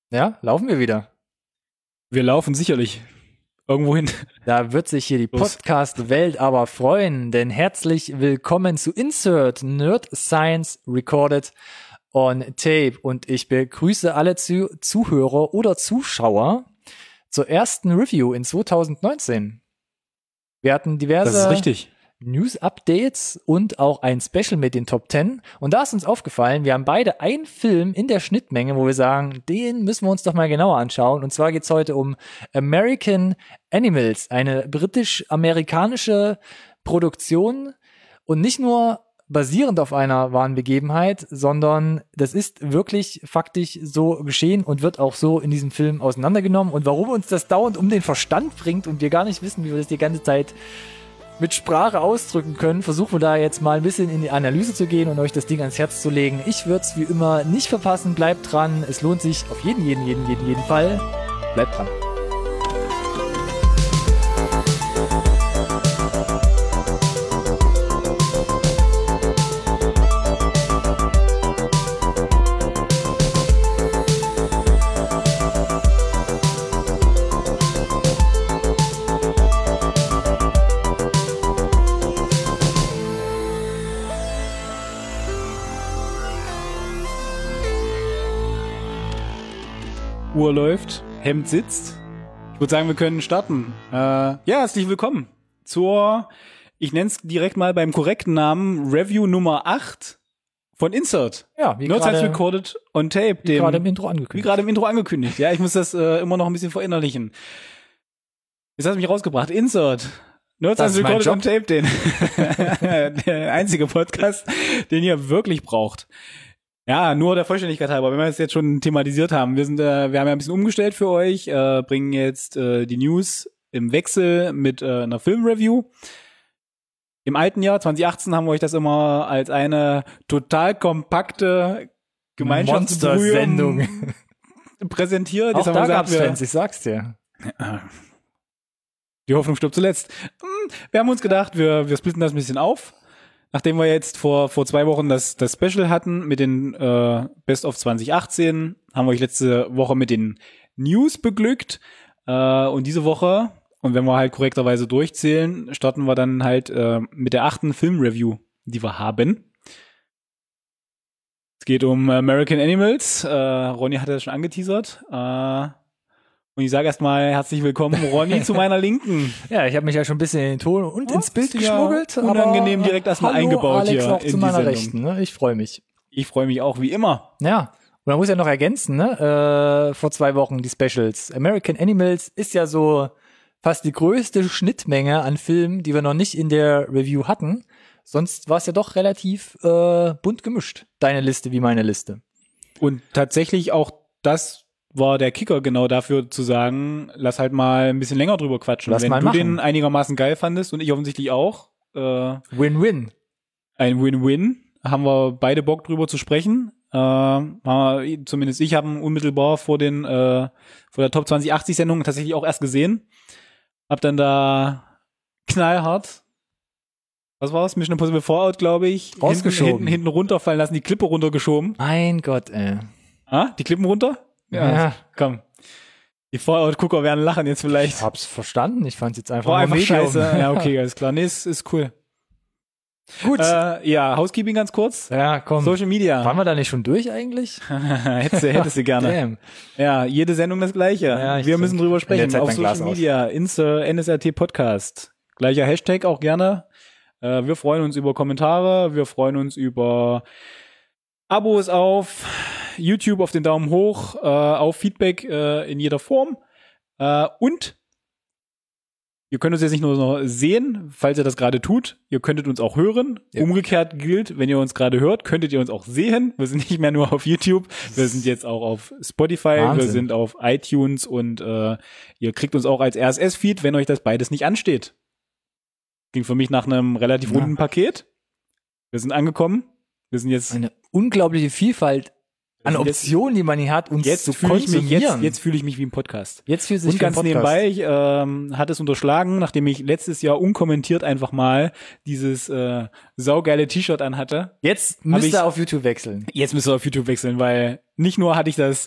Ja, laufen wir wieder. Wir laufen sicherlich irgendwo hin. Da wird sich hier die Podcast-Welt aber freuen, denn herzlich willkommen zu Insert Nerd Science Recorded on Tape. Und ich begrüße alle Zuhörer oder Zuschauer zur ersten Review in 2019. Wir hatten diverse Das ist richtig. News-Updates und auch ein Special mit den Top 10. Und da ist uns aufgefallen, wir haben beide einen Film in der Schnittmenge, wo wir sagen, den müssen wir uns doch mal genauer anschauen. Und zwar geht's heute um American Animals, eine britisch-amerikanische Produktion und nicht nur basierend auf einer wahren Begebenheit, sondern das ist wirklich faktisch so geschehen und wird auch so in diesem Film auseinandergenommen. Und warum uns das dauernd um den Verstand bringt und wir gar nicht wissen, wie wir das die ganze Zeit mit Sprache ausdrücken können, versuchen wir da jetzt mal ein bisschen in die Analyse zu gehen und euch das Ding ans Herz zu legen. Ich würde es wie immer nicht verpassen, bleibt dran. Es lohnt sich auf jeden Fall. Bleibt dran. Uhr läuft, Hemd sitzt. Ich würde sagen, wir können starten. Ja, herzlich willkommen zur, ich nenne es direkt mal beim korrekten Namen, Review Nummer 8 von Insert. Ja, wie Nerd Science gerade Recorded on Tape. im Intro angekündigt. Wie gerade im Intro angekündigt. Ja, ich muss das immer noch ein bisschen verinnerlichen. Jetzt hast du mich rausgebracht. Insert. Nerd Das Science ist mein Recorded on Tape, der einzige Podcast, den ihr wirklich braucht. Ja, nur der Vollständigkeit halber, wenn wir es jetzt schon thematisiert haben. Wir haben ja ein bisschen umgestellt für euch, bringen jetzt die News im Wechsel mit einer Filmreview. Im alten Jahr, 2018, haben wir euch das immer als eine total kompakte Gemeinschaftsbrühe präsentiert. Auch Jetzt da gab's Fans, ich sag's dir. Die Hoffnung stirbt zuletzt. Wir haben uns gedacht, wir splitten das ein bisschen auf. Nachdem wir jetzt vor 2 Wochen das Special hatten mit den Best of 2018, haben wir euch letzte Woche mit den News beglückt. Und diese Woche, und wenn wir halt korrekterweise durchzählen, starten wir dann halt mit der 8. Filmreview, die wir haben. Es geht um American Animals. Ronny hat das schon angeteasert. Und ich sage erstmal herzlich willkommen, Ronny, zu meiner Linken. Ja, ich habe mich ja schon ein bisschen in den Ton und ins Bild geschmuggelt. Unangenehm direkt erstmal eingebaut Alex, hier auch in zu die meiner Sendung. Rechten. Ne? Ich freue mich. Ich freue mich auch wie immer. Ja, und man muss ja noch ergänzen, ne? Vor 2 Wochen die Specials. American Animals ist ja so fast die größte Schnittmenge an Filmen, die wir noch nicht in der Review hatten. Sonst war es ja doch relativ bunt gemischt. Deine Liste wie meine Liste. Und tatsächlich auch das war der Kicker genau dafür zu sagen, lass halt mal ein bisschen länger drüber quatschen. Lass Wenn mal du machen. den einigermaßen geil fandest und ich offensichtlich auch, Win-win. ein Win-Win, haben wir beide Bock drüber zu sprechen. Zumindest ich habe ihn unmittelbar vor der Top 2080 Sendung tatsächlich auch erst gesehen. Hab dann da knallhart, was war's? Mission Impossible Fallout, glaube ich, Rausgeschoben. hinten runterfallen lassen, die Klippe runtergeschoben. Mein Gott, ey. Die Klippen runter? Ja. Komm. Die Fallout-Gucker werden lachen jetzt Ich vielleicht. hab's verstanden. Ich fand's jetzt einfach War nur einfach Medium. scheiße. Ja, okay, alles klar. Nee, ist cool. Gut. Ja, Housekeeping ganz kurz. Ja, komm. Social Media. Waren wir da nicht schon durch eigentlich? Hättest du gerne. Damn. Ja, jede Sendung das Gleiche. Ja, Wir müssen drüber in der sprechen. Zeit Auf mein Glas Social Media, Insta, NSRT Podcast. Gleicher Hashtag auch gerne. Wir freuen uns über Kommentare. Wir freuen uns über Abos auf YouTube, auf den Daumen hoch, auf Feedback in jeder Form. Und ihr könnt uns jetzt nicht nur noch sehen, falls ihr das gerade tut. Ihr könntet uns auch hören. Ja. Umgekehrt gilt, wenn ihr uns gerade hört, könntet ihr uns auch sehen. Wir sind nicht mehr nur auf YouTube. Wir sind jetzt auch auf Spotify. Wahnsinn. Wir sind auf iTunes und ihr kriegt uns auch als RSS-Feed, wenn euch das beides nicht ansteht. Klingt für mich nach einem relativ runden Paket. Wir sind angekommen. Wir sind jetzt Eine unglaubliche Vielfalt an sind jetzt- Optionen, die man hier hat, uns zu fühle ich mich, konsumieren. jetzt fühle ich mich wie ein Podcast. Jetzt fühlt sich Und wie ein ganz Podcast. nebenbei, ich hatte es unterschlagen, nachdem ich letztes Jahr unkommentiert einfach mal dieses saugeile T-Shirt anhatte. Jetzt müsst ich- ihr auf YouTube wechseln. Jetzt müssen wir auf YouTube wechseln, weil nicht nur hatte ich das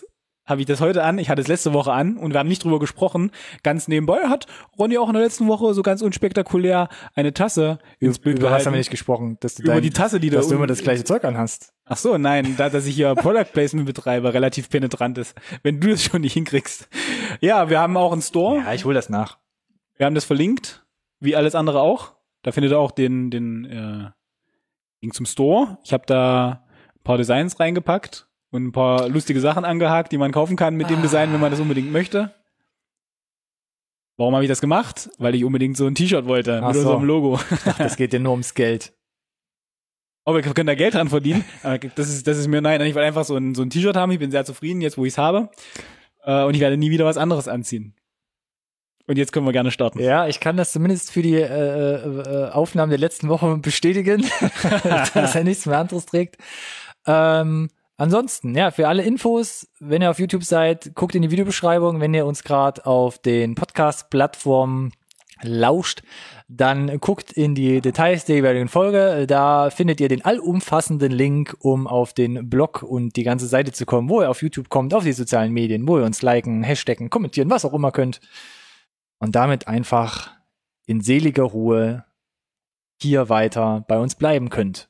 habe ich das heute an. Ich hatte es letzte Woche an und wir haben nicht drüber gesprochen. Ganz nebenbei hat Ronny auch in der letzten Woche so ganz unspektakulär eine Tasse ins Bild Über was haben wir gehalten. nicht gesprochen? Dass du Über die Tasse, die dass du da immer das gleiche Zeug anhast. Ach so, nein, dass ich hier Product Placement betreibe, relativ penetrant ist. Wenn du das schon nicht hinkriegst. Ja, wir haben auch einen Store. Ja, ich hole das nach. Wir haben das verlinkt, wie alles andere auch. Da findet ihr auch den Link zum Store. Ich habe da ein paar Designs reingepackt und ein paar lustige Sachen angehakt, die man kaufen kann mit dem Design, wenn man das unbedingt möchte. Warum habe ich das gemacht? Weil ich unbedingt so ein T-Shirt wollte mit unserem Logo. Ach, das geht dir nur ums Geld. Oh, wir können da Geld dran verdienen. Aber das ist mir nein. Ich will einfach so ein T-Shirt haben. Ich bin sehr zufrieden, jetzt wo ich es habe. Und ich werde nie wieder was anderes anziehen. Und jetzt können wir gerne starten. Ja, ich kann das zumindest für die Aufnahmen der letzten Woche bestätigen, dass er nichts mehr anderes trägt. Ansonsten, ja, für alle Infos, wenn ihr auf YouTube seid, guckt in die Videobeschreibung. Wenn ihr uns gerade auf den Podcast-Plattformen lauscht, dann guckt in die Details der jeweiligen Folge. Da findet ihr den allumfassenden Link, um auf den Blog und die ganze Seite zu kommen, wo ihr auf YouTube kommt, auf die sozialen Medien, wo ihr uns liken, hashtaggen, kommentieren, was auch immer könnt. Und damit einfach in seliger Ruhe hier weiter bei uns bleiben könnt.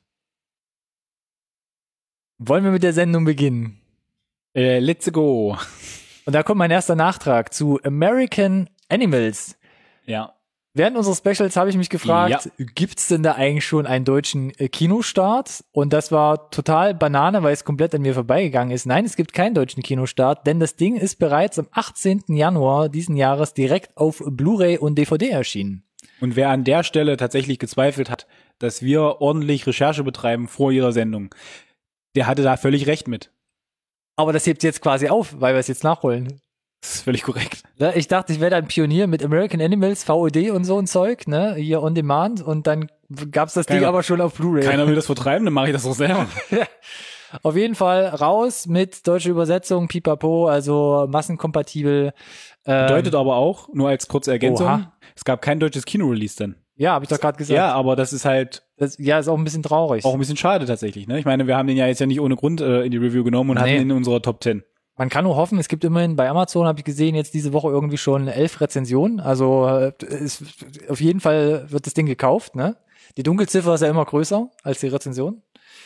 Wollen wir mit der Sendung beginnen? Let's go. Und da kommt mein erster Nachtrag zu American Animals. Ja. Während unseres Specials habe ich mich gefragt, gibt's denn da eigentlich schon einen deutschen Kinostart? Und das war total Banane, weil es komplett an mir vorbeigegangen ist. Nein, es gibt keinen deutschen Kinostart, denn das Ding ist bereits am 18. Januar diesen Jahres direkt auf Blu-ray und DVD erschienen. Und wer an der Stelle tatsächlich gezweifelt hat, dass wir ordentlich Recherche betreiben vor jeder Sendung, der hatte da völlig recht mit. Aber das hebt jetzt quasi auf, weil wir es jetzt nachholen. Das ist völlig korrekt. Ich dachte, ich wäre ein Pionier mit American Animals, VOD und so ein Zeug, ne, hier on demand, und dann gab's das Ding aber schon auf Blu-ray. Keiner will das vertreiben, dann mache ich das doch selber. Auf jeden Fall raus mit deutscher Übersetzung, pipapo, also massenkompatibel. Bedeutet aber auch, nur als kurze Ergänzung, Oha. Es gab kein deutsches Kino-Release dann. Ja, habe ich doch gerade gesagt. Ja, aber das ist halt ist auch ein bisschen traurig. auch ein bisschen schade tatsächlich. Ne? Ich meine, wir haben den ja jetzt ja nicht ohne Grund in die Review genommen und hatten ihn in unserer Top 10. Man kann nur hoffen, es gibt immerhin bei Amazon, habe ich gesehen, jetzt diese Woche irgendwie schon 11 Rezensionen. Also auf jeden Fall wird das Ding gekauft. Ne? Die Dunkelziffer ist ja immer größer als die Rezension.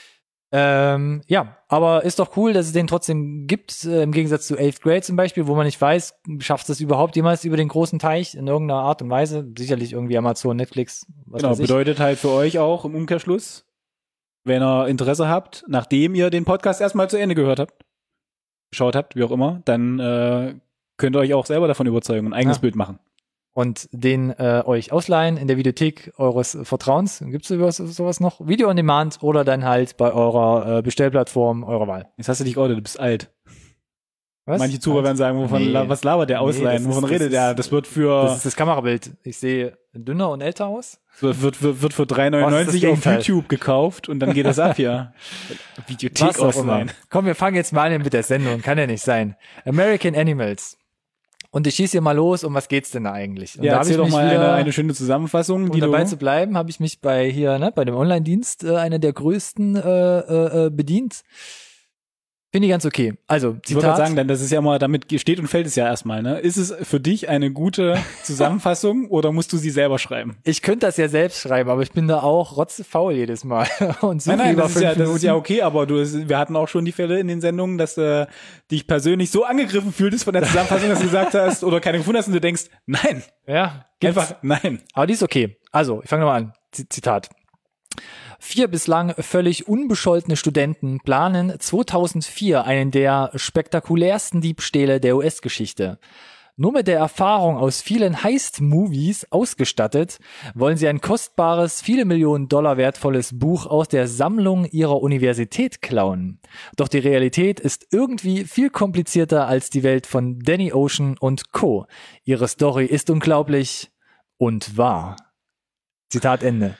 Ja, aber ist doch cool, dass es den trotzdem gibt, im Gegensatz zu 8th Grade zum Beispiel, wo man nicht weiß, schafft es überhaupt jemals über den großen Teich in irgendeiner Art und Weise? Sicherlich irgendwie Amazon, Netflix, was Genau, weiß ich. bedeutet halt für euch auch im Umkehrschluss, wenn ihr Interesse habt, nachdem ihr den Podcast erstmal zu Ende gehört habt, geschaut habt, wie auch immer, dann könnt ihr euch auch selber davon überzeugen und ein eigenes Bild machen. Und den euch ausleihen in der Videothek eures Vertrauens. Gibt's sowas noch? Video on Demand oder dann halt bei eurer Bestellplattform eurer Wahl. Jetzt hast du dich geoutet, du bist alt. Was? Manche Zuhörer werden sagen, was labert der ausleihen? Wovon redet der? Das wird für... Das ist das Kamerabild. Ich sehe dünner und älter aus. Wird für 3,99 auf YouTube gekauft und dann geht das ab hier. Videothek ausleihen. Komm, wir fangen jetzt mal an mit der Sendung. Kann ja nicht sein. American Animals. Und ich schieße hier mal los, um was geht's denn da eigentlich? Und ja, da erzähl doch mal eine schöne Zusammenfassung. Um dabei zu bleiben, habe ich mich bei dem Online-Dienst, einer der größten, bedient. Finde ich ganz okay. Also, Zitat. Ich würde sagen, denn das ist ja mal, damit steht und fällt es ja erstmal, ne? Ist es für dich eine gute Zusammenfassung oder musst du sie selber schreiben? Ich könnte das ja selbst schreiben, aber ich bin da auch rotzefaul jedes Mal. Und nein, das ist ja okay, aber wir hatten auch schon die Fälle in den Sendungen, dass du dich persönlich so angegriffen fühltest von der Zusammenfassung, dass du gesagt hast oder keine gefunden hast und du denkst, nein. Ja, einfach nein. Aber die ist okay. Also, ich fange nochmal an. Zitat. 4 bislang völlig unbescholtene Studenten planen 2004 einen der spektakulärsten Diebstähle der US-Geschichte. Nur mit der Erfahrung aus vielen Heist-Movies ausgestattet, wollen sie ein kostbares, viele Millionen Dollar wertvolles Buch aus der Sammlung ihrer Universität klauen. Doch die Realität ist irgendwie viel komplizierter als die Welt von Danny Ocean und Co. Ihre Story ist unglaublich und wahr. Zitat Ende.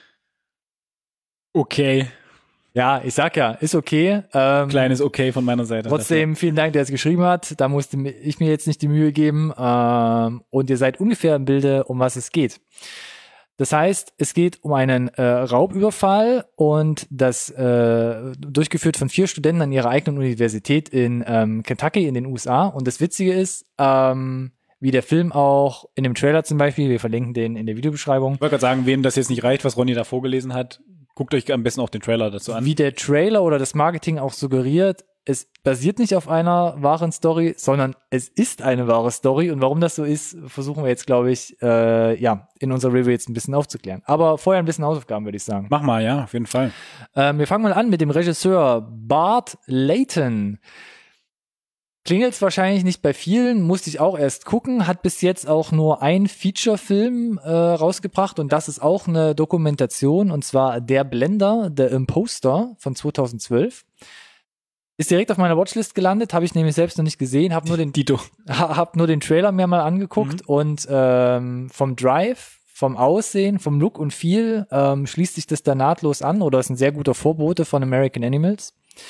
Okay. Ja, ich sag ja, ist okay. Kleines Okay von meiner Seite. Trotzdem vielen Dank, der es geschrieben hat. Da musste ich mir jetzt nicht die Mühe geben. Und ihr seid ungefähr im Bilde, um was es geht. Das heißt, es geht um einen Raubüberfall und das durchgeführt von 4 Studenten an ihrer eigenen Universität in Kentucky in den USA. Und das Witzige ist, wie der Film auch in dem Trailer zum Beispiel, wir verlinken den in der Videobeschreibung. Ich wollte gerade sagen, wem das jetzt nicht reicht, was Ronny da vorgelesen hat, guckt euch am besten auch den Trailer dazu an. Wie der Trailer oder das Marketing auch suggeriert, es basiert nicht auf einer wahren Story, sondern es ist eine wahre Story. Und warum das so ist, versuchen wir jetzt, glaube ich, in unserer Review jetzt ein bisschen aufzuklären. Aber vorher ein bisschen Hausaufgaben, würde ich sagen. Mach mal, ja, auf jeden Fall. Wir fangen mal an mit dem Regisseur Bart Layton. Klingelt wahrscheinlich nicht bei vielen, musste ich auch erst gucken, hat bis jetzt auch nur einen Feature-Film rausgebracht und das ist auch eine Dokumentation und zwar Der Blender, The Imposter von 2012. Ist direkt auf meiner Watchlist gelandet, habe ich nämlich selbst noch nicht gesehen, habe nur den Trailer mir mal angeguckt und vom Drive, vom Aussehen, vom Look und Feel schließt sich das da nahtlos an oder ist ein sehr guter Vorbote von American Animals.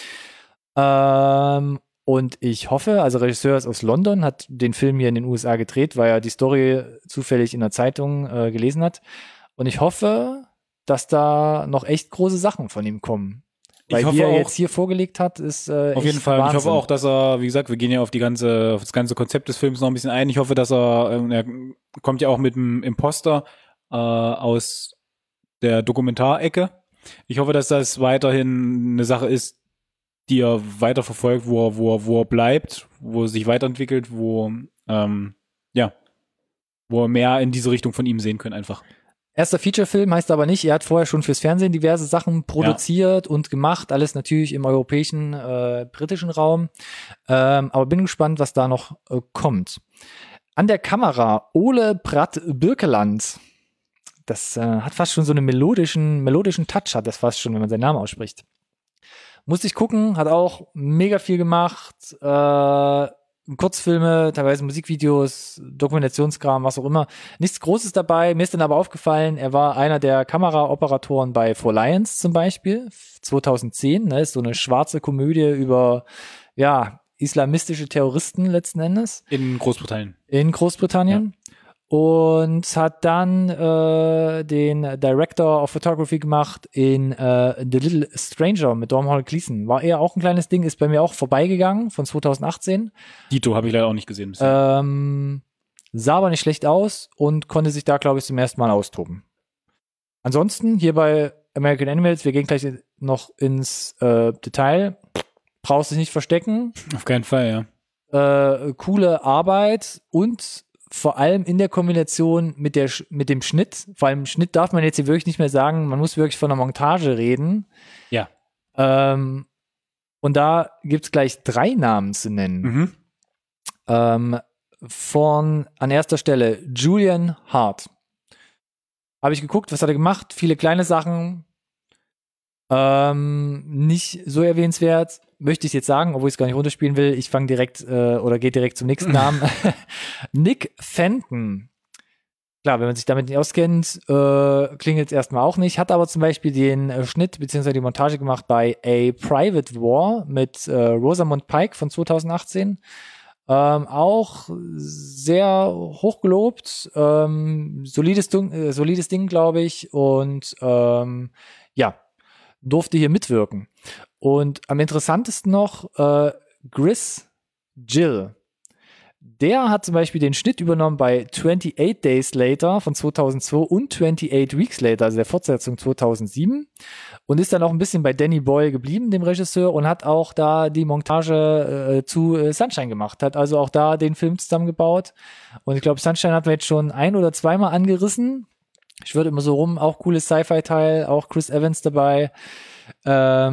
Und ich hoffe, also Regisseur ist aus London, hat den Film hier in den USA gedreht, weil er die Story zufällig in der Zeitung gelesen hat. Und ich hoffe, dass da noch echt große Sachen von ihm kommen. Weil wie er jetzt hier vorgelegt hat, ist auf jeden Fall. Wahnsinn. Ich hoffe auch, dass er, wie gesagt, wir gehen ja auf das ganze Konzept des Films noch ein bisschen ein. Ich hoffe, dass er kommt ja auch mit dem Imposter aus der Dokumentarecke. Ich hoffe, dass das weiterhin eine Sache ist, die er weiterverfolgt, wo er bleibt, wo er sich weiterentwickelt, wo wir mehr in diese Richtung von ihm sehen können einfach. Erster Featurefilm heißt aber nicht, er hat vorher schon fürs Fernsehen diverse Sachen produziert und gemacht, alles natürlich im europäischen, britischen Raum. Aber bin gespannt, was da noch kommt. An der Kamera Ole Bratt Birkeland. Das hat fast schon so einen melodischen Touch, hat das fast schon, wenn man seinen Namen ausspricht. Musste ich gucken, hat auch mega viel gemacht, Kurzfilme, teilweise Musikvideos, Dokumentationskram, was auch immer. Nichts Großes dabei, mir ist dann aber aufgefallen, er war einer der Kameraoperatoren bei Four Lions zum Beispiel, 2010, ist so eine schwarze Komödie über, islamistische Terroristen letzten Endes. In Großbritannien. Ja. Und hat dann den Director of Photography gemacht in The Little Stranger mit Domhnall Gleeson. War eher auch ein kleines Ding, ist bei mir auch vorbeigegangen von 2018. Dito habe ich leider auch nicht gesehen. Sah aber nicht schlecht aus und konnte sich da, glaube ich, zum ersten Mal austoben. Ansonsten hier bei American Animals, wir gehen gleich noch ins Detail. Brauchst dich nicht verstecken. Auf keinen Fall, ja. Coole Arbeit und vor allem in der Kombination mit dem Schnitt, vor allem Schnitt darf man jetzt hier wirklich nicht mehr sagen, man muss wirklich von einer Montage reden. Ja. Und da gibt's gleich 3 Namen zu nennen. An erster Stelle Julian Hart. Habe ich geguckt, was hat er gemacht? Viele kleine Sachen. Nicht so erwähnenswert. Möchte ich jetzt sagen, obwohl ich es gar nicht runterspielen will. Ich fange direkt gehe direkt zum nächsten Namen. Nick Fenton. Klar, wenn man sich damit nicht auskennt, klingelt es erstmal auch nicht. Hat aber zum Beispiel den Schnitt bzw. die Montage gemacht bei A Private War mit Rosamund Pike von 2018. Auch sehr hochgelobt. Solides Ding, glaube ich. Und durfte hier mitwirken. Und am interessantesten noch Gris Gill. Der hat zum Beispiel den Schnitt übernommen bei 28 Days Later von 2002 und 28 Weeks Later, also der Fortsetzung 2007. Und ist dann auch ein bisschen bei Danny Boyle geblieben, dem Regisseur, und hat auch da die Montage zu Sunshine gemacht. Hat also auch da den Film zusammengebaut. Und ich glaube, Sunshine hatten wir jetzt schon 1- oder 2-mal angerissen. Ich würde immer so rum, auch cooles Sci-Fi-Teil, auch Chris Evans dabei. Sehr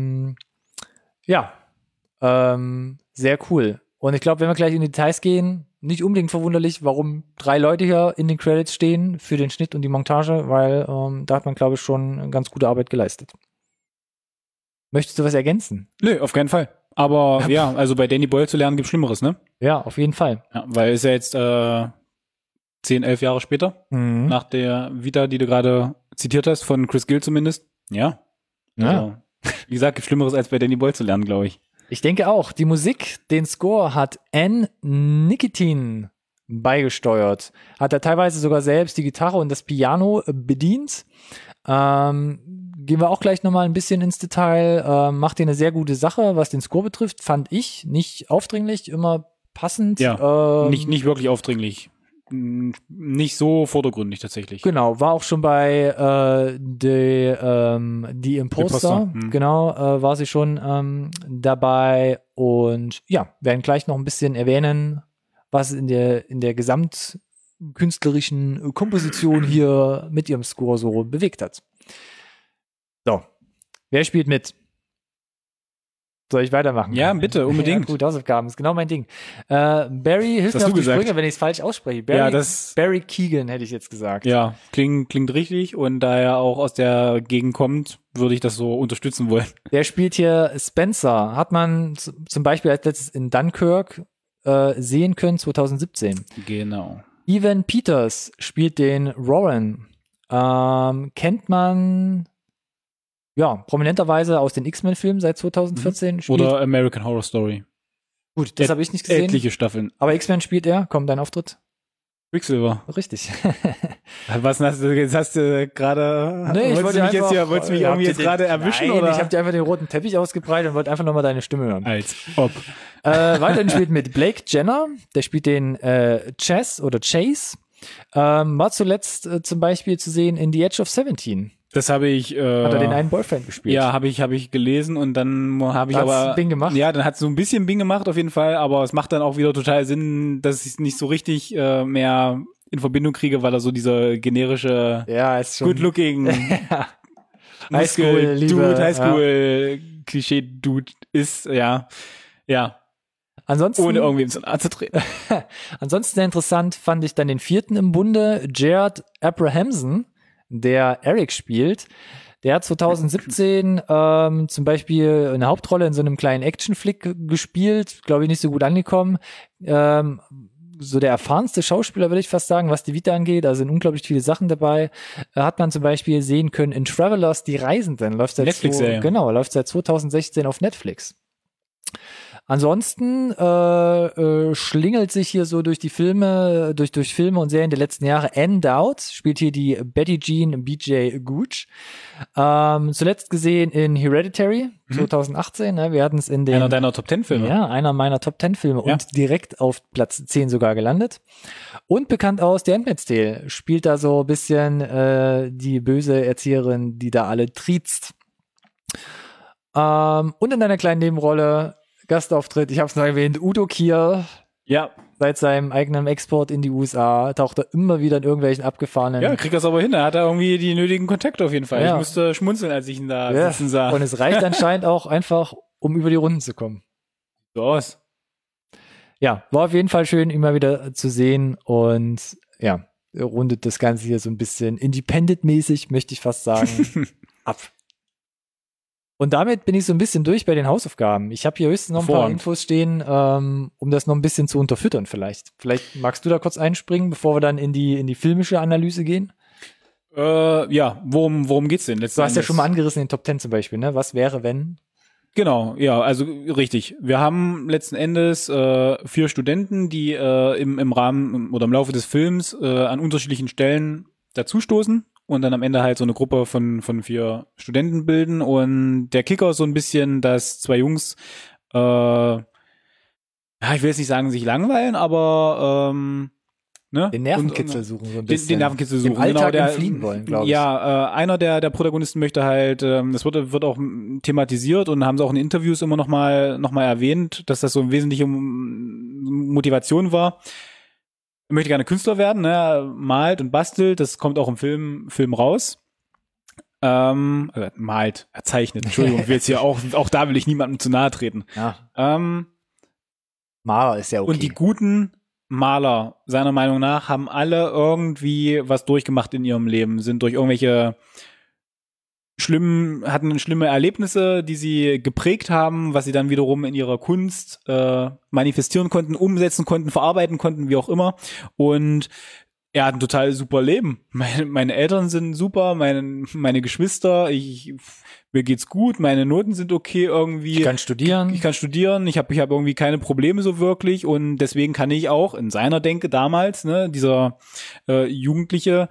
cool. Und ich glaube, wenn wir gleich in die Details gehen, nicht unbedingt verwunderlich, warum 3 Leute hier in den Credits stehen für den Schnitt und die Montage, weil da hat man, glaube ich, schon ganz gute Arbeit geleistet. Möchtest du was ergänzen? Nö, auf keinen Fall. Aber ja, also bei Danny Boyle zu lernen gibt Schlimmeres, ne? Ja, auf jeden Fall. Ja, weil ist ja jetzt 10, 11 Jahre später, nach der Vita, die du gerade zitiert hast, von Chris Gill zumindest. Ja. Also, wie gesagt, gibt Schlimmeres als bei Danny Boyle zu lernen, glaube ich. Ich denke auch. Die Musik, den Score hat Anne Nikitin beigesteuert. Hat er teilweise sogar selbst die Gitarre und das Piano bedient. Gehen wir auch gleich nochmal ein bisschen ins Detail. Macht hier eine sehr gute Sache, was den Score betrifft, fand ich. Nicht aufdringlich, immer passend. Ja, nicht wirklich aufdringlich. Nicht so vordergründig tatsächlich. Genau, war auch schon bei die Imposter. Genau, war sie schon dabei. Und ja, werden gleich noch ein bisschen erwähnen, was in der gesamtkünstlerischen Komposition hier mit ihrem Score so bewegt hat. So, wer spielt mit? Soll ich weitermachen? Ja, bitte, unbedingt. Ja, gut, Hausaufgaben, ist genau mein Ding. Barry, hilf mir auf die Sprünge, wenn ich es falsch ausspreche. Barry Keoghan hätte ich jetzt gesagt. Ja, klingt richtig, und da er auch aus der Gegend kommt, würde ich das so unterstützen wollen. Der spielt hier Spencer. Hat man zum Beispiel als letztes in Dunkirk sehen können, 2017. Genau. Evan Peters spielt den Warren. Kennt man prominenterweise aus den X-Men-Filmen seit 2014. Oder American Horror Story. Gut, das habe ich nicht gesehen. Etliche Staffeln. Aber X-Men spielt er. Komm, dein Auftritt. Quicksilver. Richtig. Was hast du gerade? Nee, wolltest du mich irgendwie jetzt gerade erwischen? Nein, oder? Ich habe dir einfach den roten Teppich ausgebreitet und wollte einfach nochmal deine Stimme hören. Als ob. Weiterhin spielt mit Blake Jenner. Der spielt den Chase. War zuletzt zum Beispiel zu sehen in The Edge of 17. Das habe ich. Hat er den einen Boyfriend gespielt? Ja, habe ich gelesen, und dann habe ich Hat's Bing gemacht? Ja, dann hat es so ein bisschen Bing gemacht auf jeden Fall, aber es macht dann auch wieder total Sinn, dass ich es nicht so richtig mehr in Verbindung kriege, weil er so dieser generische ist schon good-looking Highschool-Klischee-Dude ist, ja. Ansonsten, ohne irgendwie ins Nahe zu treten. Ansonsten sehr interessant fand ich dann den 4. im Bunde, Jared Abrahamson, der Eric spielt. Der hat 2017 zum Beispiel eine Hauptrolle in so einem kleinen Action-Flick gespielt, glaube ich nicht so gut angekommen. So der erfahrenste Schauspieler, würde ich fast sagen, was die Vita angeht. Also sind unglaublich viele Sachen dabei. Hat man zum Beispiel sehen können in Travelers, die Reisenden. Läuft seit Netflix-Serie. Genau, läuft seit 2016 auf Netflix. Ansonsten schlingelt sich hier so durch die Filme, durch Filme und Serien der letzten Jahre. Anne Dowd spielt hier die Betty Jean B.J. Gooch. Zuletzt gesehen in Hereditary 2018. Ne? Wir hatten es in den einer deiner Top 10 Filme. Ja, einer meiner Top 10 Filme und direkt auf Platz 10 sogar gelandet. Und bekannt aus The Handmaid's Tale. Spielt da so ein bisschen die böse Erzieherin, die da alle triezt. Und in einer kleinen Nebenrolle Gastauftritt, ich habe es noch erwähnt, Udo Kier. Ja. Seit seinem eigenen Export in die USA taucht er immer wieder in irgendwelchen abgefahrenen... Ja, kriegt das aber hin. Er hat da irgendwie die nötigen Kontakte auf jeden Fall. Ja. Ich musste schmunzeln, als ich ihn da sitzen sah. Und es reicht anscheinend auch einfach, um über die Runden zu kommen. So aus. Ja, war auf jeden Fall schön, ihn mal wieder zu sehen, und ja, rundet das Ganze hier so ein bisschen Independent-mäßig, möchte ich fast sagen, ab. Und damit bin ich so ein bisschen durch bei den Hausaufgaben. Ich habe hier höchstens noch ein paar Infos stehen, um das noch ein bisschen zu unterfüttern vielleicht. Vielleicht magst du da kurz einspringen, bevor wir dann in die filmische Analyse gehen? Ja, worum geht's denn? Du hast ja schon mal angerissen in den Top 10 zum Beispiel, ne? Was wäre, wenn? Genau, ja, also richtig. Wir haben letzten Endes 4 Studenten, die im Rahmen oder im Laufe des Films an unterschiedlichen Stellen dazustoßen und dann am Ende halt so eine Gruppe von 4 Studenten bilden. Und der Kicker ist so ein bisschen, dass 2 Jungs, ich will jetzt nicht sagen, sich langweilen, aber den Nervenkitzel suchen so ein bisschen. Den Nervenkitzel suchen. Dem Alltag entfliehen wollen, glaube ich. Ja, einer der Protagonisten möchte halt, das wird auch thematisiert und haben sie auch in Interviews immer noch mal erwähnt, dass das so eine wesentliche Motivation war. Er möchte gerne Künstler werden, ne? Er malt und bastelt, das kommt auch im Film raus. Malt, er zeichnet, Entschuldigung, ich will jetzt hier auch da will ich niemandem zu nahe treten. Ja. Maler ist ja okay. Und die guten Maler, seiner Meinung nach, haben alle irgendwie was durchgemacht in ihrem Leben, sind durch irgendwelche hatten schlimme Erlebnisse, die sie geprägt haben, was sie dann wiederum in ihrer Kunst manifestieren konnten, umsetzen konnten, verarbeiten konnten, wie auch immer. Und er hat ein total super Leben. Meine Eltern sind super, meine Geschwister, mir geht's gut, meine Noten sind okay irgendwie. Ich kann studieren. Ich hab irgendwie keine Probleme so wirklich und deswegen kann ich auch in seiner Denke damals, ne, dieser jugendliche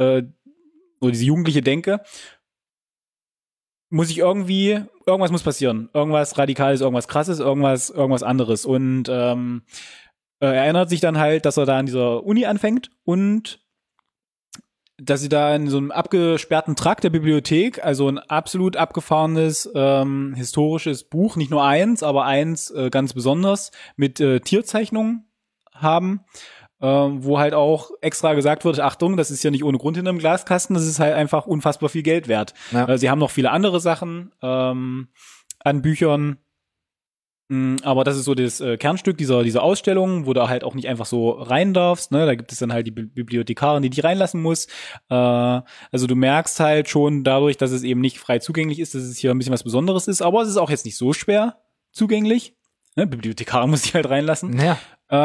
Denke, muss ich irgendwas muss passieren. Irgendwas Radikales, irgendwas Krasses, irgendwas anderes. Und er erinnert sich dann halt, dass er da an dieser Uni anfängt und dass sie da in so einem abgesperrten Trakt der Bibliothek, also ein absolut abgefahrenes historisches Buch, nicht nur eins, aber eins ganz besonders, mit Tierzeichnungen haben, wo halt auch extra gesagt wird, Achtung, das ist ja nicht ohne Grund hinter dem Glaskasten, das ist halt einfach unfassbar viel Geld wert. Ja. Sie haben noch viele andere Sachen an Büchern, aber das ist so das Kernstück dieser Ausstellung, wo du halt auch nicht einfach so rein darfst, ne? Da gibt es dann halt die Bibliothekarin, die reinlassen muss. Also du merkst halt schon dadurch, dass es eben nicht frei zugänglich ist, dass es hier ein bisschen was Besonderes ist, aber es ist auch jetzt nicht so schwer zugänglich. Ne? Bibliothekarin muss ich halt reinlassen. Ja.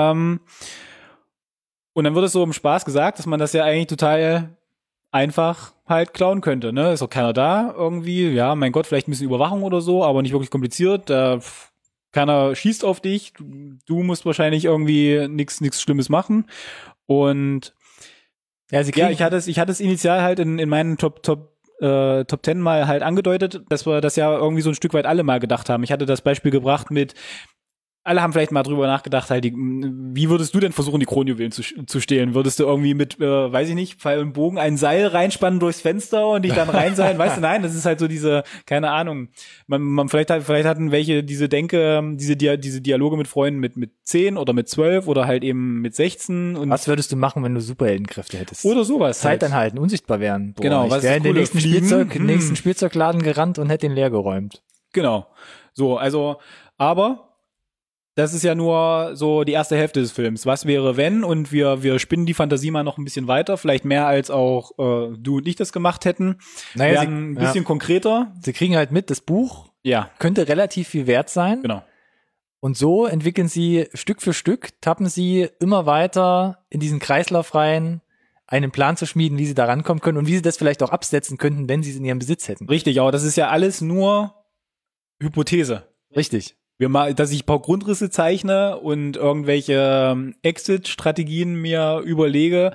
Und dann wird es so im Spaß gesagt, dass man das ja eigentlich total einfach halt klauen könnte, ne? Ist auch keiner da irgendwie, ja, mein Gott, vielleicht ein bisschen Überwachung oder so, aber nicht wirklich kompliziert. Keiner schießt auf dich, du musst wahrscheinlich irgendwie nichts Schlimmes machen. Und ja, ich hatte es initial halt in meinen Top 10 mal halt angedeutet, dass wir das ja irgendwie so ein Stück weit alle mal gedacht haben. Ich hatte das Beispiel gebracht mit, alle haben vielleicht mal drüber nachgedacht, halt, wie würdest du denn versuchen, die Kronjuwelen zu stehlen? Würdest du irgendwie mit, weiß ich nicht, Pfeil und Bogen ein Seil reinspannen durchs Fenster und dich dann reinseilen? Weißt du, nein, das ist halt so diese, keine Ahnung. Vielleicht hatten welche diese Dialoge mit Freunden mit 10 oder mit 12 oder halt eben mit 16. Und was würdest du machen, wenn du Superheldenkräfte hättest? Oder sowas. Zeit anhalten, unsichtbar werden. Boah, genau, was ich wäre in den nächsten Spielzeugladen gerannt und hätte den leer geräumt. Genau. So, also, aber das ist ja nur so die erste Hälfte des Films. Was wäre, wenn? Und wir spinnen die Fantasie mal noch ein bisschen weiter, vielleicht mehr als auch du und ich das gemacht hätten. Naja, werden ein bisschen konkreter. Sie kriegen halt mit, das Buch könnte relativ viel wert sein. Genau. Und so entwickeln sie Stück für Stück, tappen sie immer weiter in diesen Kreislauf rein, einen Plan zu schmieden, wie sie da rankommen können und wie sie das vielleicht auch absetzen könnten, wenn sie es in ihrem Besitz hätten. Richtig, aber das ist ja alles nur Hypothese. Richtig. Dass ich ein paar Grundrisse zeichne und irgendwelche Exit-Strategien mir überlege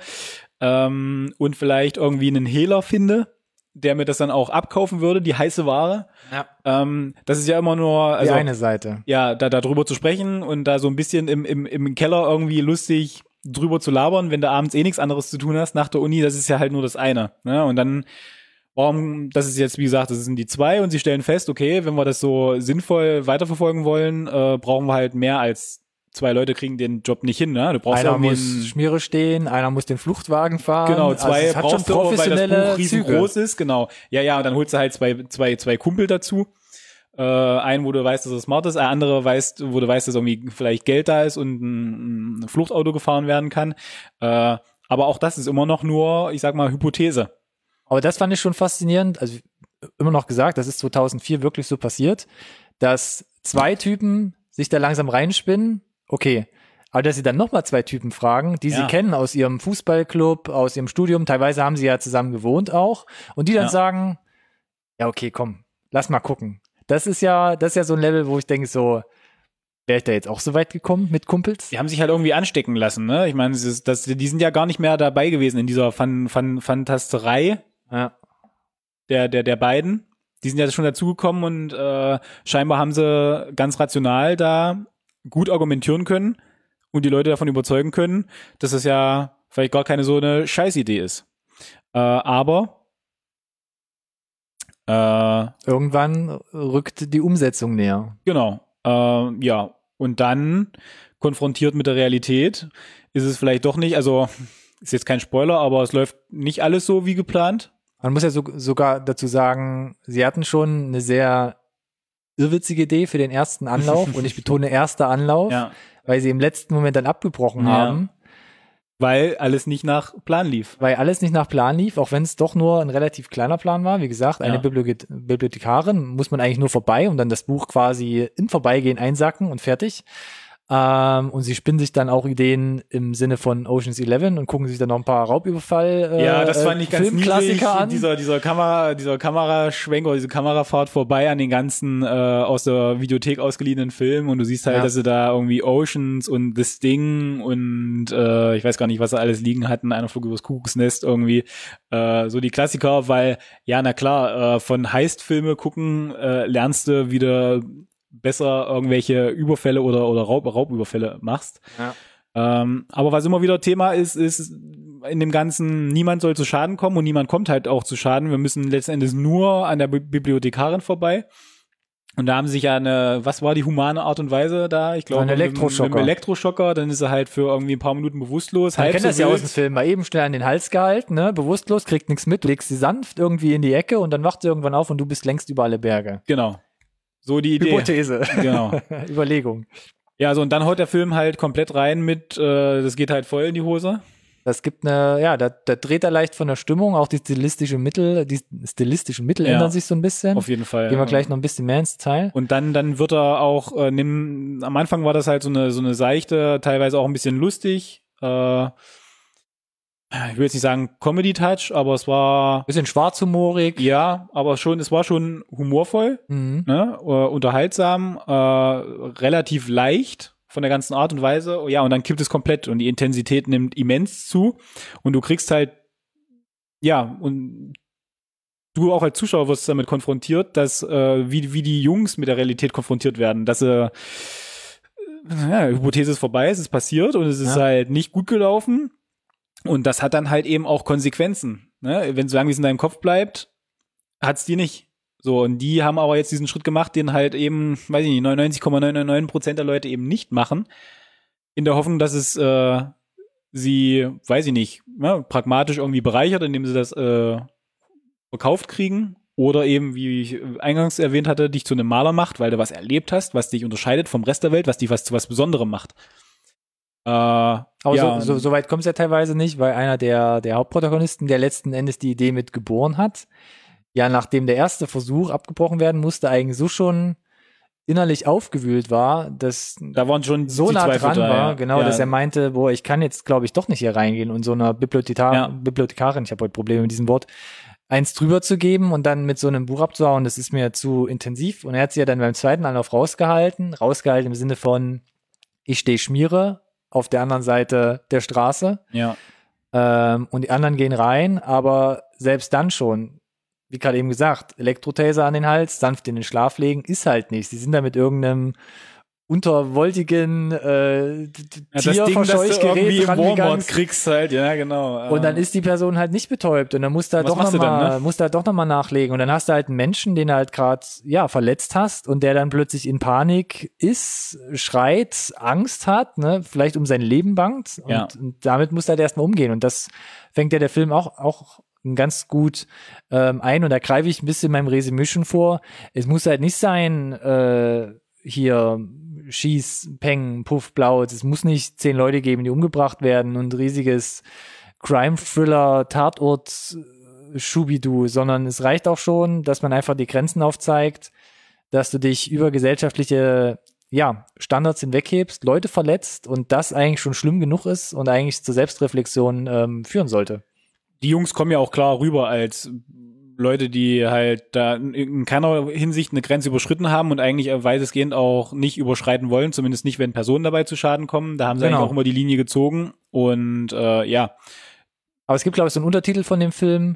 und vielleicht irgendwie einen Hehler finde, der mir das dann auch abkaufen würde, die heiße Ware. Ja. Das ist ja immer nur die eine Seite. Ja, da drüber zu sprechen und da so ein bisschen im Keller irgendwie lustig drüber zu labern, wenn du abends eh nichts anderes zu tun hast nach der Uni, das ist ja halt nur das eine. Ne? Und dann das ist jetzt, wie gesagt, das sind die 2 und sie stellen fest, okay, wenn wir das so sinnvoll weiterverfolgen wollen, brauchen wir halt mehr als 2 Leute kriegen den Job nicht hin, ne? Du brauchst einer muss Schmiere stehen, einer muss den Fluchtwagen fahren. Genau, 2 also brauchst du, weil das Buch riesengroß ist, genau. Ja, und dann holst du halt zwei Kumpel dazu. Einen, wo du weißt, dass er smart ist, andere wo du weißt, dass irgendwie vielleicht Geld da ist und ein Fluchtauto gefahren werden kann. Aber auch das ist immer noch nur, ich sag mal, Hypothese. Aber das fand ich schon faszinierend, also immer noch gesagt, das ist 2004 wirklich so passiert, dass 2 Typen sich da langsam reinspinnen, okay, aber dass sie dann nochmal 2 Typen fragen, die sie kennen aus ihrem Fußballclub, aus ihrem Studium, teilweise haben sie ja zusammen gewohnt auch, und die dann sagen, ja okay, komm, lass mal gucken. Das ist ja so ein Level, wo ich denke so, wäre ich da jetzt auch so weit gekommen mit Kumpels? Die haben sich halt irgendwie anstecken lassen, ne? Ich meine, die sind ja gar nicht mehr dabei gewesen in dieser Fantasterei. Ja. Der beiden. Die sind ja schon dazugekommen und scheinbar haben sie ganz rational da gut argumentieren können und die Leute davon überzeugen können, dass es ja vielleicht gar keine so eine Scheißidee ist. Aber irgendwann rückt die Umsetzung näher. Genau. Ja. Und dann, konfrontiert mit der Realität, ist es vielleicht doch nicht, also ist jetzt kein Spoiler, aber es läuft nicht alles so wie geplant. Man muss ja sogar dazu sagen, sie hatten schon eine sehr irrwitzige Idee für den ersten Anlauf und ich betone erster Anlauf, weil sie im letzten Moment dann abgebrochen haben. Weil alles nicht nach Plan lief. Auch wenn es doch nur ein relativ kleiner Plan war. Wie gesagt, eine Bibliothekarin muss man eigentlich nur vorbei und dann das Buch quasi im Vorbeigehen einsacken und fertig. Und sie spinnen sich dann auch Ideen im Sinne von Ocean's 11 und gucken sich dann noch ein paar Raubüberfall ja, das fand ich ganz niedlich, an. dieser Kameraschwenk oder diese Kamerafahrt vorbei an den ganzen aus der Videothek ausgeliehenen Filmen und du siehst halt, dass sie da irgendwie Oceans und The Sting und ich weiß gar nicht, was sie alles liegen hatten, einer flog übers Kuckucksnest irgendwie, so die Klassiker, weil, ja, na klar, von Heist-Filme gucken lernst du wieder besser irgendwelche Überfälle oder Raubüberfälle machst. Ja. Aber was immer wieder Thema ist in dem Ganzen, niemand soll zu Schaden kommen und niemand kommt halt auch zu Schaden. Wir müssen letzten Endes nur an der Bibliothekarin vorbei. Und da haben sie sich ja was war die humane Art und Weise da? Ich glaube, ein Elektroschocker. Mit einem Elektroschocker, dann ist er halt für irgendwie ein paar Minuten bewusstlos. Man kennt das ja aus dem Film, mal eben schnell an den Hals gehalten, ne? Bewusstlos, kriegt nichts mit, legst sie sanft irgendwie in die Ecke und dann wacht sie irgendwann auf und du bist längst über alle Berge. Genau. So die Idee. Hypothese. Genau. Überlegung. Ja, so und dann haut der Film halt komplett rein mit, das geht halt voll in die Hose. Das gibt da dreht er leicht von der Stimmung, auch die stilistischen Mittel ändern sich so ein bisschen. Auf jeden Fall. Gehen wir gleich noch ein bisschen mehr ins Detail. Und dann wird er auch, am Anfang war das halt so eine seichte, teilweise auch ein bisschen lustig, ich will jetzt nicht sagen Comedy-Touch, aber es war bisschen schwarzhumorig. Ja, aber es war schon humorvoll, ne? Unterhaltsam, relativ leicht von der ganzen Art und Weise. Ja, und dann kippt es komplett und die Intensität nimmt immens zu und du kriegst halt, ja, und du auch als Zuschauer wirst damit konfrontiert, dass wie die Jungs mit der Realität konfrontiert werden, dass Hypothese ist vorbei, es ist passiert und es ist halt nicht gut gelaufen. Und das hat dann halt eben auch Konsequenzen. Ne? Wenn solange es in deinem Kopf bleibt, hat's die nicht. So, und die haben aber jetzt diesen Schritt gemacht, den halt eben, weiß ich nicht, 99,999% der Leute eben nicht machen. In der Hoffnung, dass es sie, weiß ich nicht, pragmatisch irgendwie bereichert, indem sie das verkauft kriegen. Oder eben, wie ich eingangs erwähnt hatte, dich zu einem Maler macht, weil du was erlebt hast, was dich unterscheidet vom Rest der Welt, was dich zu was Besonderem macht. Aber so weit kommt es ja teilweise nicht, weil einer der Hauptprotagonisten, der letzten Endes die Idee mit geboren hat, ja, nachdem der erste Versuch abgebrochen werden musste, eigentlich so schon innerlich aufgewühlt war, dass da waren schon so nah dran war, genau, dass er meinte, ich kann jetzt, glaube ich, doch nicht hier reingehen und so einer Bibliothekarin, ich habe heute Probleme mit diesem Wort, eins drüber zu geben und dann mit so einem Buch abzuhauen, das ist mir zu intensiv. Und er hat sie ja dann beim zweiten Anlauf rausgehalten im Sinne von, ich stehe Schmiere auf der anderen Seite der Straße. Ja. Und die anderen gehen rein, aber selbst dann schon, wie gerade eben gesagt, Elektrotaser an den Hals, sanft in den Schlaf legen, ist halt nicht. Sie sind da mit irgendeinem untervoltigen Tierverscheuchgerät rangegangen. Kriegst halt, ja, genau. Und dann ist die Person halt nicht betäubt und dann musst du halt doch nochmal nachlegen und dann hast du halt einen Menschen, den du halt gerade verletzt hast und der dann plötzlich in Panik ist, schreit, Angst hat, ne, vielleicht um sein Leben bangt und damit musst du halt erstmal umgehen und das fängt ja der Film auch ganz gut ein und da greife ich ein bisschen meinem Resümee schon vor. Es muss halt nicht sein, hier Schieß, Peng, Puff, Blau. Es muss nicht 10 Leute geben, die umgebracht werden und riesiges Crime-Thriller, Tatort, Schubidu, sondern es reicht auch schon, dass man einfach die Grenzen aufzeigt, dass du dich über gesellschaftliche Standards hinweghebst, Leute verletzt und das eigentlich schon schlimm genug ist und eigentlich zur Selbstreflexion führen sollte. Die Jungs kommen ja auch klar rüber als Leute, die halt da in keiner Hinsicht eine Grenze überschritten haben und eigentlich weitestgehend auch nicht überschreiten wollen, zumindest nicht, wenn Personen dabei zu Schaden kommen. Da haben sie eigentlich auch immer die Linie gezogen und Aber es gibt, glaube ich, so einen Untertitel von dem Film,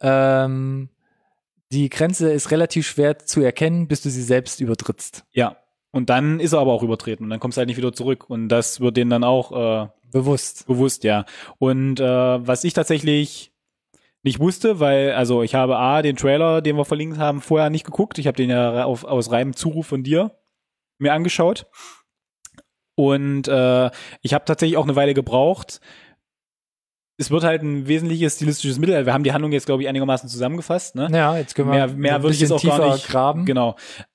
die Grenze ist relativ schwer zu erkennen, bis du sie selbst übertrittst. Ja, und dann ist er aber auch übertreten und dann kommst du halt nicht wieder zurück und das wird denen dann auch bewusst, ja. Und was ich tatsächlich nicht wusste, weil, also ich habe den Trailer, den wir verlinkt haben, vorher nicht geguckt. Ich habe den ja aus reinem Zuruf von dir mir angeschaut. Und ich habe tatsächlich auch eine Weile gebraucht. Es wird halt ein wesentliches stilistisches Mittel. Wir haben die Handlung jetzt, glaube ich, einigermaßen zusammengefasst. Ne? Ja, jetzt können wir mehr würde ich jetzt auch gar nicht graben. Genau.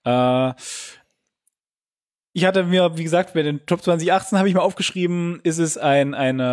Ich hatte mir, wie gesagt, bei den Top 2018 habe ich mal aufgeschrieben, ist es ein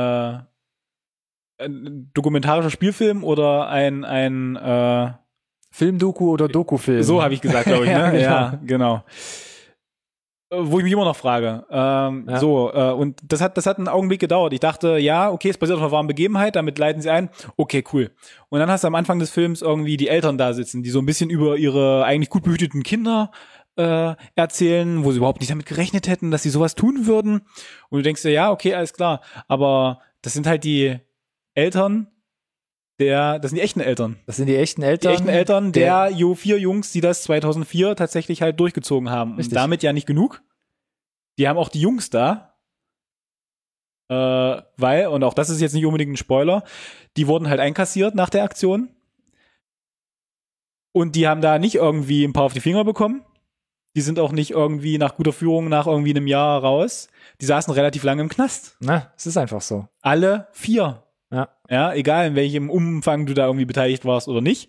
dokumentarischer Spielfilm oder ein Filmdoku oder Dokufilm. So habe ich gesagt, glaube ich, ne? Ja, genau. wo ich mich immer noch frage. Und das hat einen Augenblick gedauert. Ich dachte, ja, okay, es basiert auf einer wahren Begebenheit, damit leiten sie ein. Okay, cool. Und dann hast du am Anfang des Films irgendwie die Eltern da sitzen, die so ein bisschen über ihre eigentlich gut behüteten Kinder erzählen, wo sie überhaupt nicht damit gerechnet hätten, dass sie sowas tun würden. Und du denkst dir, ja, okay, alles klar. Aber das sind halt die Eltern, das sind die echten Eltern. Das sind die echten Eltern. Die echten Eltern der 4 Jungs, die das 2004 tatsächlich halt durchgezogen haben. Richtig. Und damit ja nicht genug. Die haben auch die Jungs da. Weil, und auch das ist jetzt nicht unbedingt ein Spoiler, die wurden halt einkassiert nach der Aktion. Und die haben da nicht irgendwie ein paar auf die Finger bekommen. Die sind auch nicht irgendwie nach guter Führung nach irgendwie einem Jahr raus. Die saßen relativ lange im Knast. Na, es ist einfach so. Alle 4. Ja, Egal in welchem Umfang du da irgendwie beteiligt warst oder nicht.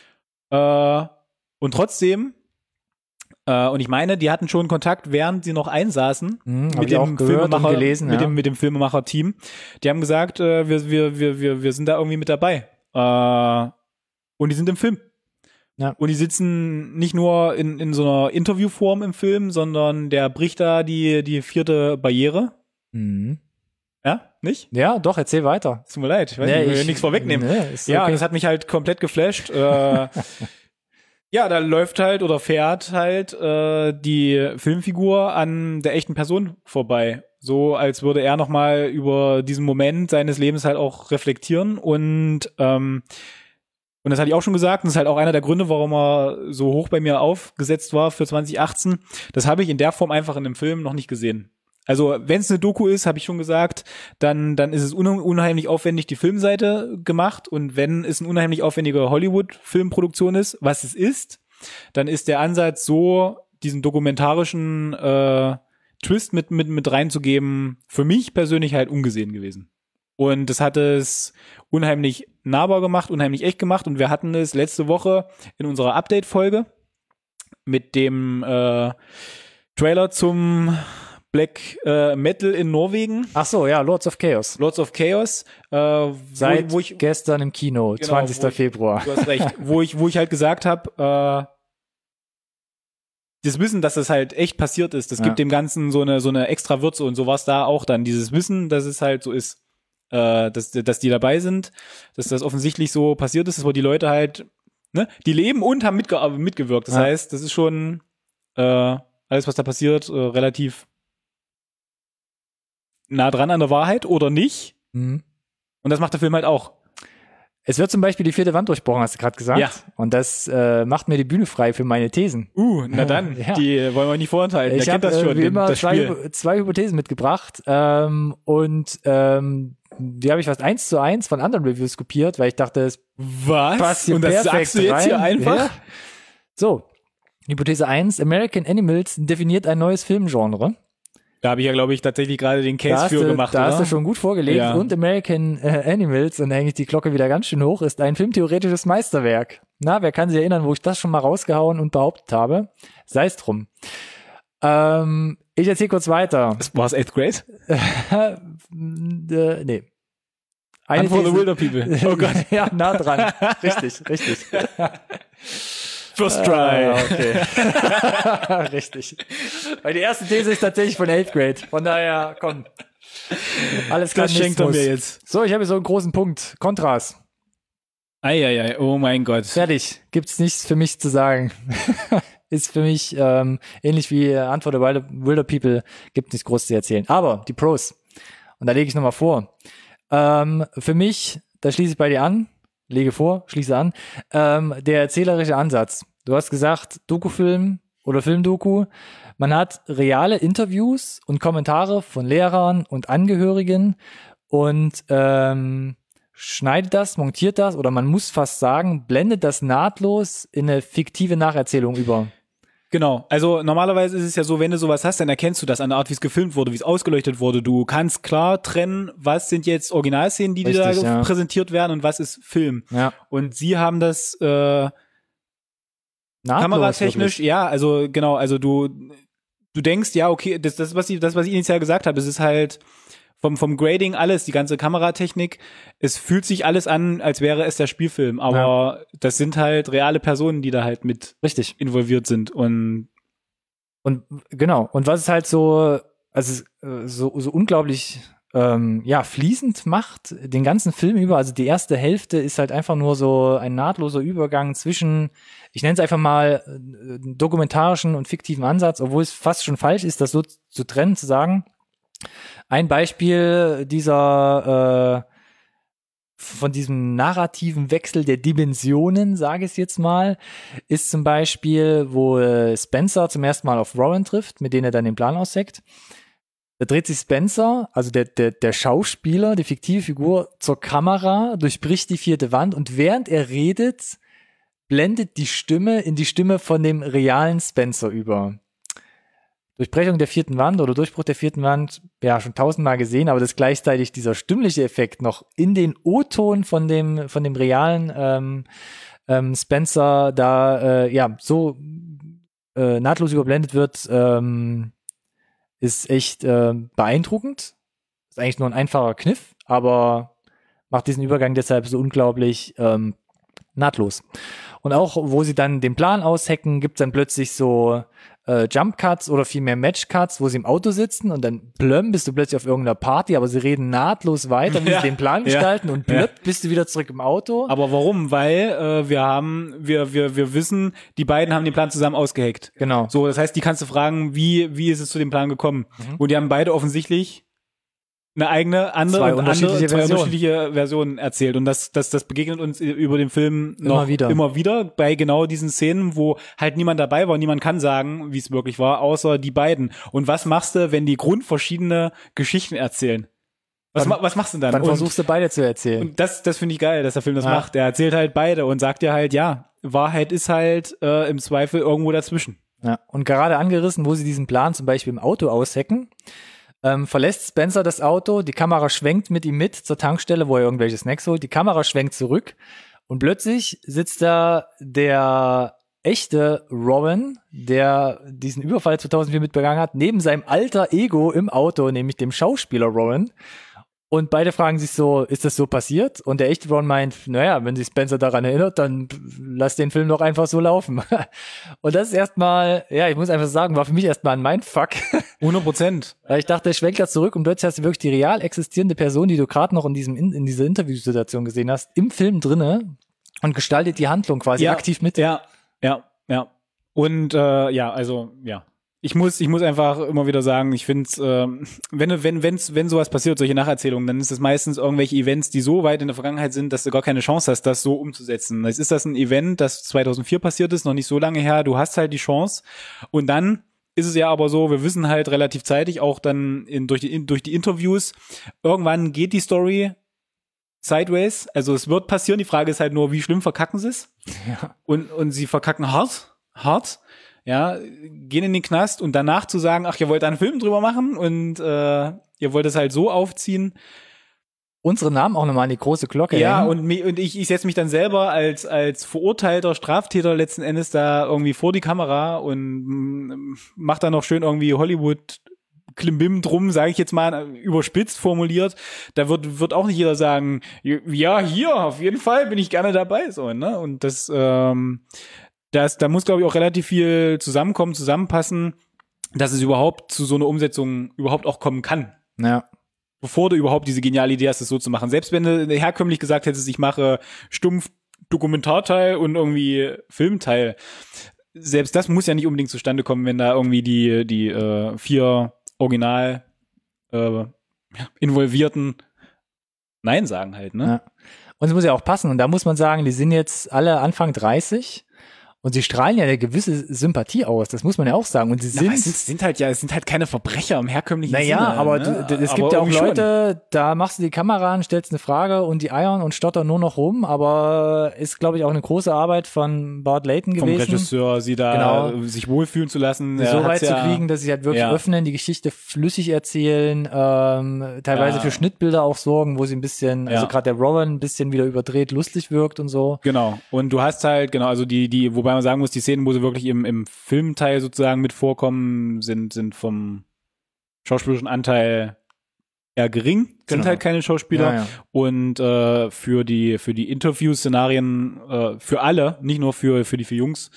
Und trotzdem, und ich meine, die hatten schon Kontakt, während sie noch einsaßen mit dem Filmemacher, gelesen, mit dem Filmemacher-Team. Die haben gesagt, wir sind da irgendwie mit dabei. Und die sind im Film. Ja. Und die sitzen nicht nur in so einer Interviewform im Film, sondern der bricht da die 4. Barriere. Mhm. Ja, nicht? Ja, doch, erzähl weiter. Tut mir leid, ich weiß nicht, ich will nichts vorwegnehmen. Ist okay. Ja, das hat mich halt komplett geflasht. Ja, da läuft halt oder fährt halt die Filmfigur an der echten Person vorbei. So, als würde er nochmal über diesen Moment seines Lebens halt auch reflektieren und das hatte ich auch schon gesagt, und das ist halt auch einer der Gründe, warum er so hoch bei mir aufgesetzt war für 2018. Das habe ich in der Form einfach in einem Film noch nicht gesehen. Also wenn es eine Doku ist, habe ich schon gesagt, dann ist es unheimlich aufwendig die Filmseite gemacht, und wenn es eine unheimlich aufwendige Hollywood-Filmproduktion ist, was es ist, dann ist der Ansatz so, diesen dokumentarischen Twist mit reinzugeben, für mich persönlich halt ungesehen gewesen. Und das hat es unheimlich nahbar gemacht, unheimlich echt gemacht, und wir hatten es letzte Woche in unserer Update-Folge mit dem Trailer zum Black Metal in Norwegen. Ach so, ja, Lords of Chaos. Lords of Chaos. Seit wo ich gestern im Kino, genau, 20. Februar. Du hast recht. wo ich halt gesagt habe, das Wissen, dass das halt echt passiert ist, das gibt dem Ganzen so eine extra Würze, und so war es da auch dann. Dieses Wissen, dass es halt so ist, dass die dabei sind, dass das offensichtlich so passiert ist, wo die Leute halt, ne, die leben und haben mitgewirkt. Das heißt, das ist schon alles, was da passiert, relativ nah dran an der Wahrheit oder nicht. Mhm. Und das macht der Film halt auch. Es wird zum Beispiel die 4. Wand durchbrochen, hast du gerade gesagt. Ja. Und das macht mir die Bühne frei für meine Thesen. Na dann, Ja. Die wollen wir nicht vorenthalten. Ich habe wie immer das Spiel. zwei Hypothesen mitgebracht die habe ich fast 1:1 von anderen Reviews kopiert, weil ich dachte, es Was? passt hier Und das perfekt sagst du jetzt rein. hier einfach? Ja. So, Hypothese 1, American Animals definiert ein neues Filmgenre. Da habe ich ja, glaube ich, tatsächlich gerade den Case für gemacht, Da oder? hast du schon gut vorgelegt. Ja. Und American Animals, und da hänge ich die Glocke wieder ganz schön hoch, ist ein filmtheoretisches Meisterwerk. Na, wer kann sich erinnern, wo ich das schon mal rausgehauen und behauptet habe? Sei es drum. Ich erzähle kurz weiter. War es 8th Grade? Nee. Hunt for the Wilder People. Oh Gott. Ja, nah dran. Richtig. First try. Okay. Richtig. Weil die erste These ist tatsächlich von 8th Grade. Von daher, komm. Alles klar. Das schenkt er mir jetzt. So, ich habe hier so einen großen Punkt. Kontras. Eieiei, oh mein Gott. Fertig. Gibt's nichts für mich zu sagen. Ist für mich ähnlich wie Hunt for the Wilder People, gibt nichts groß zu erzählen. Aber die Pros. Und da lege ich nochmal vor. Für mich, da schließe ich bei dir an, schließe an, der erzählerische Ansatz. Du hast gesagt, Dokufilm oder Filmdoku. Man hat reale Interviews und Kommentare von Lehrern und Angehörigen und schneidet das, montiert das, oder man muss fast sagen, blendet das nahtlos in eine fiktive Nacherzählung über. Genau, also normalerweise ist es ja so, wenn du sowas hast, dann erkennst du das an der Art, wie es gefilmt wurde, wie es ausgeleuchtet wurde. Du kannst klar trennen, was sind jetzt Originalszenen, die dir da präsentiert werden, und was ist Film. Ja. Und sie haben das kameratechnisch, wirklich. Ja, also genau, also du denkst, ja, okay, das was ich initial gesagt habe, es ist halt vom Grading alles, die ganze Kameratechnik, es fühlt sich alles an, als wäre es der Spielfilm, aber das sind halt reale Personen, die da halt mit richtig involviert sind, und Und genau, und was es halt so, also so unglaublich fließend macht, den ganzen Film über, also die erste Hälfte ist halt einfach nur so ein nahtloser Übergang zwischen, ich nenne es einfach mal dokumentarischen und fiktiven Ansatz, obwohl es fast schon falsch ist, das so zu trennen, zu sagen. Ein Beispiel von diesem narrativen Wechsel der Dimensionen, sage ich es jetzt mal, ist zum Beispiel, wo Spencer zum ersten Mal auf Warren trifft, mit denen er dann den Plan ausheckt. Da dreht sich Spencer, also der Schauspieler, die fiktive Figur, zur Kamera, durchbricht die vierte Wand und während er redet, blendet die Stimme in die Stimme von dem realen Spencer über. Durchbrechung der vierten Wand oder Durchbruch der vierten Wand, ja, schon 1000-mal gesehen, aber das gleichzeitig dieser stimmliche Effekt noch in den O-Ton von dem realen Spencer da so nahtlos überblendet wird, ist echt beeindruckend. Ist eigentlich nur ein einfacher Kniff, aber macht diesen Übergang deshalb so unglaublich nahtlos. Und auch, wo sie dann den Plan aushacken, gibt es dann plötzlich so Jump-Cuts oder vielmehr Match-Cuts, wo sie im Auto sitzen und dann plömm bist du plötzlich auf irgendeiner Party, aber sie reden nahtlos weiter, wie sie den Plan gestalten und plöpp bist du wieder zurück im Auto. Aber warum? Weil wir wissen, die beiden haben den Plan zusammen ausgeheckt. Genau. So, das heißt, die kannst du fragen, wie ist es zu dem Plan gekommen? Und die haben beide offensichtlich eine eigene, zwei unterschiedliche Versionen erzählt. Und das begegnet uns über den Film noch immer wieder bei genau diesen Szenen, wo halt niemand dabei war, niemand kann sagen, wie es wirklich war, außer die beiden. Und was machst du, wenn die grundverschiedene Geschichten erzählen? Was machst du dann? Dann versuchst du beide zu erzählen. Und das finde ich geil, dass der Film das macht. Der erzählt halt beide und sagt dir halt, ja, Wahrheit ist halt im Zweifel irgendwo dazwischen. Ja. Und gerade angerissen, wo sie diesen Plan zum Beispiel im Auto aushacken, verlässt Spencer das Auto, die Kamera schwenkt mit ihm mit zur Tankstelle, wo er irgendwelche Snacks holt, die Kamera schwenkt zurück und plötzlich sitzt da der echte Rowan, der diesen Überfall 2004 mitbegangen hat, neben seinem alter Ego im Auto, nämlich dem Schauspieler Rowan. Und beide fragen sich so, ist das so passiert? Und der echte Ron meint, naja, wenn sich Spencer daran erinnert, dann lass den Film doch einfach so laufen. Und das ist erstmal, ja, ich muss einfach sagen, war für mich erstmal ein Mindfuck. 100%. Weil ich dachte, ich schwenke da zurück und plötzlich hast du wirklich die real existierende Person, die du gerade noch in dieser Interviewsituation gesehen hast, im Film drinne und gestaltet die Handlung quasi aktiv mit. Ja. Und Ich muss einfach immer wieder sagen, ich finde es, wenn sowas passiert, solche Nacherzählungen, dann ist es meistens irgendwelche Events, die so weit in der Vergangenheit sind, dass du gar keine Chance hast, das so umzusetzen. Jetzt ist das ein Event, das 2004 passiert ist, noch nicht so lange her, du hast halt die Chance. Und dann ist es ja aber so, wir wissen halt relativ zeitig, auch dann durch die Interviews, irgendwann geht die Story sideways, also es wird passieren, die Frage ist halt nur, wie schlimm verkacken sie es? Ja. Und sie verkacken hart. Ja, gehen in den Knast und danach zu sagen, ach, ihr wollt da einen Film drüber machen und ihr wollt es halt so aufziehen. Unsere Namen auch nochmal an die große Glocke. Ja, und ich setze mich dann selber als verurteilter Straftäter letzten Endes da irgendwie vor die Kamera und mach da noch schön irgendwie Hollywood Klimbim drum, sage ich jetzt mal, überspitzt formuliert. Da wird auch nicht jeder sagen, ja, hier, auf jeden Fall bin ich gerne dabei, so, ne? Und da muss, glaube ich, auch relativ viel zusammenpassen, dass es überhaupt zu so einer Umsetzung überhaupt auch kommen kann. Ja. Bevor du überhaupt diese geniale Idee hast, das so zu machen. Selbst wenn du herkömmlich gesagt hättest, ich mache stumpf Dokumentarteil und irgendwie Filmteil, selbst das muss ja nicht unbedingt zustande kommen, wenn da irgendwie die 4 original Involvierten Nein sagen halt, ne? Ja. Und es muss ja auch passen. Und da muss man sagen, die sind jetzt alle Anfang 30. Und sie strahlen ja eine gewisse Sympathie aus, das muss man ja auch sagen. Und sie sind halt keine Verbrecher im herkömmlichen Sinne. Naja, aber ne? Es gibt ja auch Leute, schon. Da machst du die Kamera an, stellst eine Frage und die eiern und stottern nur noch rum. Aber ist, glaube ich, auch eine große Arbeit von Bart Layton gewesen. Vom Regisseur, sie da sich wohlfühlen zu lassen. So weit zu kriegen, dass sie halt wirklich öffnen, die Geschichte flüssig erzählen, teilweise für Schnittbilder auch sorgen, wo sie ein bisschen, also gerade der Rowan ein bisschen wieder überdreht, lustig wirkt und so. Genau. Und du hast halt, also wobei man sagen muss, die Szenen, wo sie wirklich im Filmteil sozusagen mit vorkommen, sind vom schauspielerischen Anteil eher gering, sind halt keine Schauspieler. Ja. Und für die Interview-Szenarien, für alle, nicht nur für die 4 Jungs,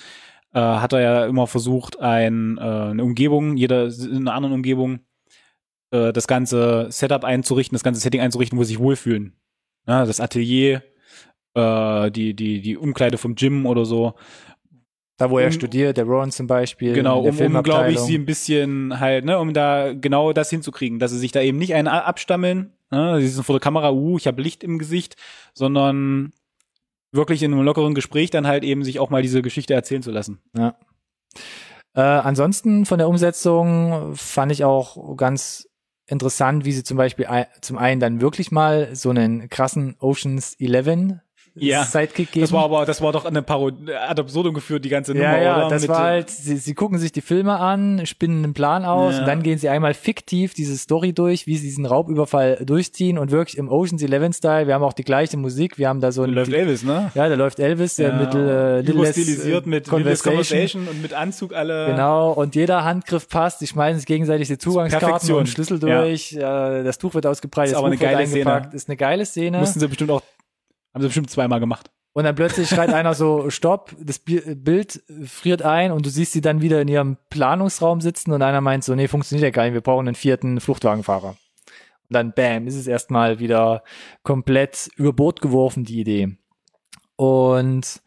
hat er ja immer versucht, eine Umgebung, jeder in einer anderen Umgebung, das ganze Setup einzurichten, das ganze Setting einzurichten, wo sie sich wohlfühlen. Ja, das Atelier, die Umkleide vom Gym oder so. Da, wo er studiert, der Ron zum Beispiel. Genau, um glaube ich, sie ein bisschen halt, ne, um da genau das hinzukriegen, dass sie sich da eben nicht einen abstammeln, ne, sie sind vor der Kamera, ich habe Licht im Gesicht, sondern wirklich in einem lockeren Gespräch dann halt eben sich auch mal diese Geschichte erzählen zu lassen. Ja. Ansonsten von der Umsetzung fand ich auch ganz interessant, wie sie zum Beispiel zum einen dann wirklich mal so einen krassen Ocean's 11 Sidekick geben. Das war doch eine Parodie, ad absurdum geführt, die ganze Nummer, ja, oder? Das war halt, sie gucken sich die Filme an, spinnen einen Plan aus und dann gehen sie einmal fiktiv diese Story durch, wie sie diesen Raubüberfall durchziehen und wirklich im Ocean's 11 Style. Wir haben auch die gleiche Musik, wir haben da so läuft Elvis, ne? Ja, da läuft Elvis, der mit überstilisiert mit Conversation und mit Anzug alle. Genau, und jeder Handgriff passt, die schmeißen sich gegenseitig die Zugangskarten und Schlüssel durch, das Tuch wird ausgebreitet, das Buch wird eingepackt, ist eine geile Szene. Haben sie bestimmt zweimal gemacht. Und dann plötzlich schreit einer so, Stopp, das Bild friert ein und du siehst sie dann wieder in ihrem Planungsraum sitzen und einer meint so, nee, funktioniert ja gar nicht, wir brauchen einen 4. Fluchtwagenfahrer. Und dann bam, ist es erstmal wieder komplett über Bord geworfen, die Idee. Und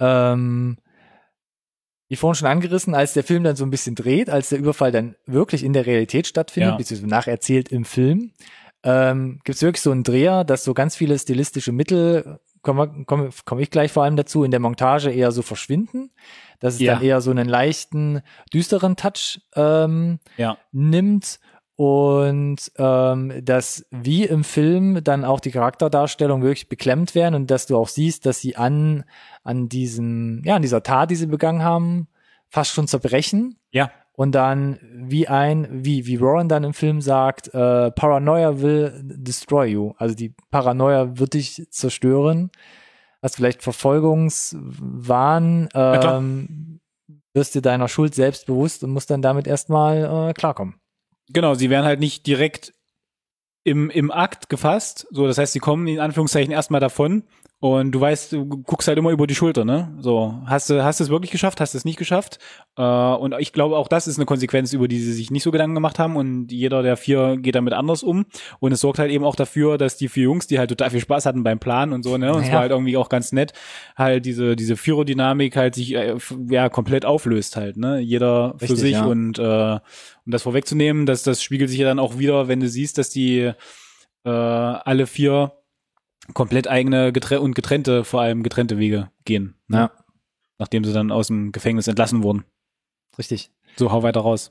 wie vorhin schon angerissen, als der Film dann so ein bisschen dreht, als der Überfall dann wirklich in der Realität stattfindet, beziehungsweise nacherzählt im Film, gibt es wirklich so einen Dreher, dass so ganz viele stilistische Mittel, komm ich gleich vor allem dazu, in der Montage eher so verschwinden, dass es dann eher so einen leichten, düsteren Touch nimmt und dass wie im Film dann auch die Charakterdarstellung wirklich beklemmt werden und dass du auch siehst, dass sie an dieser Tat, die sie begangen haben, fast schon zerbrechen. Ja. Und dann wie Ron dann im Film sagt, Paranoia will destroy you. Also die Paranoia wird dich zerstören. Hast vielleicht Verfolgungswahn, wirst dir deiner Schuld selbst bewusst und musst dann damit erstmal klarkommen. Genau, sie werden halt nicht direkt im Akt gefasst. So, das heißt, sie kommen in Anführungszeichen erstmal davon. Und du weißt, du guckst halt immer über die Schulter, ne? So, hast du es wirklich geschafft, hast du es nicht geschafft? Und ich glaube, auch das ist eine Konsequenz, über die sie sich nicht so Gedanken gemacht haben und jeder der 4 geht damit anders um. Und es sorgt halt eben auch dafür, dass die 4 Jungs, die halt total viel Spaß hatten beim Planen und so, ne? Und es war halt irgendwie auch ganz nett, halt diese Vierer-Dynamik halt sich komplett auflöst halt, ne? Jeder für sich ja. Und um das vorwegzunehmen, das spiegelt sich ja dann auch wieder, wenn du siehst, dass die alle 4 komplett eigene vor allem getrennte Wege gehen. Ne? Ja. Nachdem sie dann aus dem Gefängnis entlassen wurden. Richtig. So, hau weiter raus.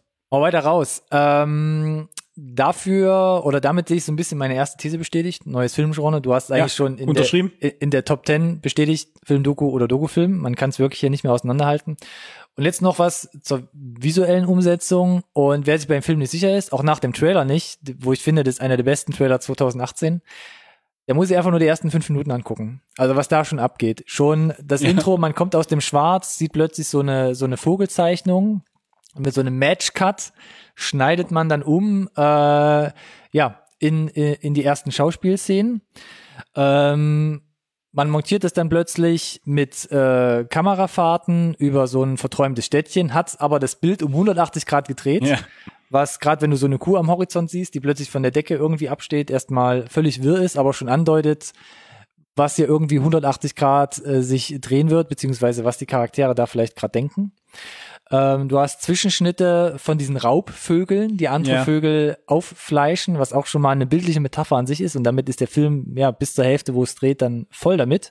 Damit sehe ich so ein bisschen meine erste These bestätigt. Neues Filmgenre. Du hast eigentlich schon in der Top 10 bestätigt, Film-Doku oder Doku-Film. Man kann es wirklich hier nicht mehr auseinanderhalten. Und jetzt noch was zur visuellen Umsetzung. Und wer sich beim Film nicht sicher ist, auch nach dem Trailer nicht, wo ich finde, das ist einer der besten Trailer 2018, der muss sich einfach nur die ersten 5 Minuten angucken. Also was da schon abgeht. Schon das Intro, man kommt aus dem Schwarz, sieht plötzlich so eine Vogelzeichnung. Und mit so einem Match-Cut schneidet man dann in die ersten Schauspielszenen. Man montiert es dann plötzlich mit Kamerafahrten über so ein verträumtes Städtchen, hat aber das Bild um 180 Grad gedreht. Ja. Was gerade, wenn du so eine Kuh am Horizont siehst, die plötzlich von der Decke irgendwie absteht, erstmal völlig wirr ist, aber schon andeutet, was hier irgendwie 180 Grad sich drehen wird, beziehungsweise was die Charaktere da vielleicht gerade denken. Du hast Zwischenschnitte von diesen Raubvögeln, die andere Vögel auffleischen, was auch schon mal eine bildliche Metapher an sich ist und damit ist der Film bis zur Hälfte, wo es dreht, dann voll damit.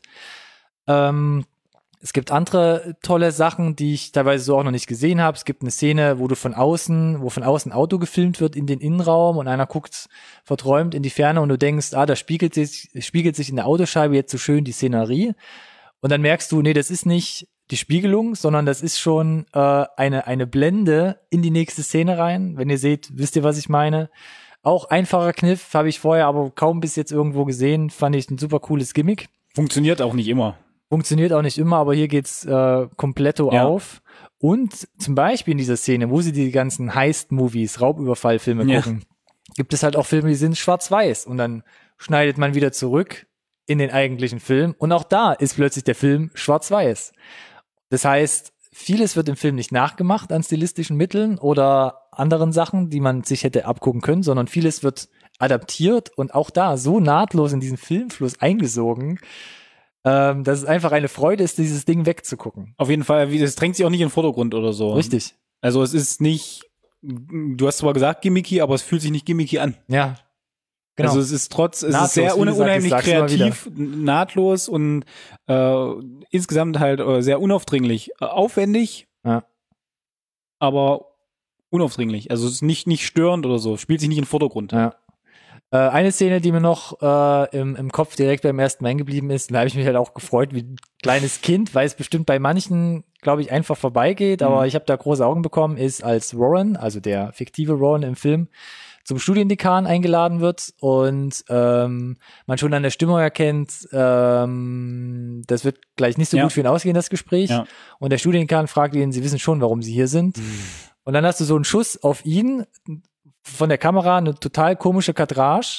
Es gibt andere tolle Sachen, die ich teilweise so auch noch nicht gesehen habe. Es gibt eine Szene, wo von außen ein Auto gefilmt wird in den Innenraum und einer guckt verträumt in die Ferne und du denkst, da spiegelt sich in der Autoscheibe jetzt so schön die Szenerie. Und dann merkst du, nee, das ist nicht die Spiegelung, sondern das ist schon eine Blende in die nächste Szene rein. Wenn ihr seht, wisst ihr, was ich meine. Auch einfacher Kniff, habe ich vorher aber kaum bis jetzt irgendwo gesehen. Fand ich ein super cooles Gimmick. Funktioniert auch nicht immer, aber hier geht's kompletto auf. Und zum Beispiel in dieser Szene, wo sie die ganzen Heist-Movies, Raubüberfallfilme gucken, gibt es halt auch Filme, die sind schwarz-weiß. Und dann schneidet man wieder zurück in den eigentlichen Film. Und auch da ist plötzlich der Film schwarz-weiß. Das heißt, vieles wird im Film nicht nachgemacht an stilistischen Mitteln oder anderen Sachen, die man sich hätte abgucken können, sondern vieles wird adaptiert und auch da so nahtlos in diesen Filmfluss eingesogen, dass es einfach eine Freude ist, dieses Ding wegzugucken. Auf jeden Fall, es drängt sich auch nicht in den Vordergrund oder so. Richtig. Also es ist nicht, du hast zwar gesagt gimmicky, aber es fühlt sich nicht gimmicky an. Ja, genau. Also es ist nahtlos, sehr wie gesagt, unheimlich ich sag's immer kreativ, nahtlos und insgesamt halt sehr unaufdringlich. Aufwendig, Ja. aber unaufdringlich. Also es ist nicht störend oder so, spielt sich nicht in den Vordergrund. Ja. Eine Szene, die mir noch im Kopf direkt beim ersten Mal hängen geblieben ist, da habe ich mich halt auch gefreut wie ein kleines Kind, weil es bestimmt bei manchen, glaube ich, einfach vorbeigeht, aber ich habe da große Augen bekommen, ist als Warren, also der fiktive Warren im Film, zum Studiendekan eingeladen wird und man schon an der Stimmung erkennt, das wird gleich nicht so gut für ihn ausgehen, das Gespräch. Ja. Und der Studiendekan fragt ihn, sie wissen schon, warum sie hier sind. Und dann hast du so einen Schuss auf ihn, von der Kamera eine total komische Kadrage,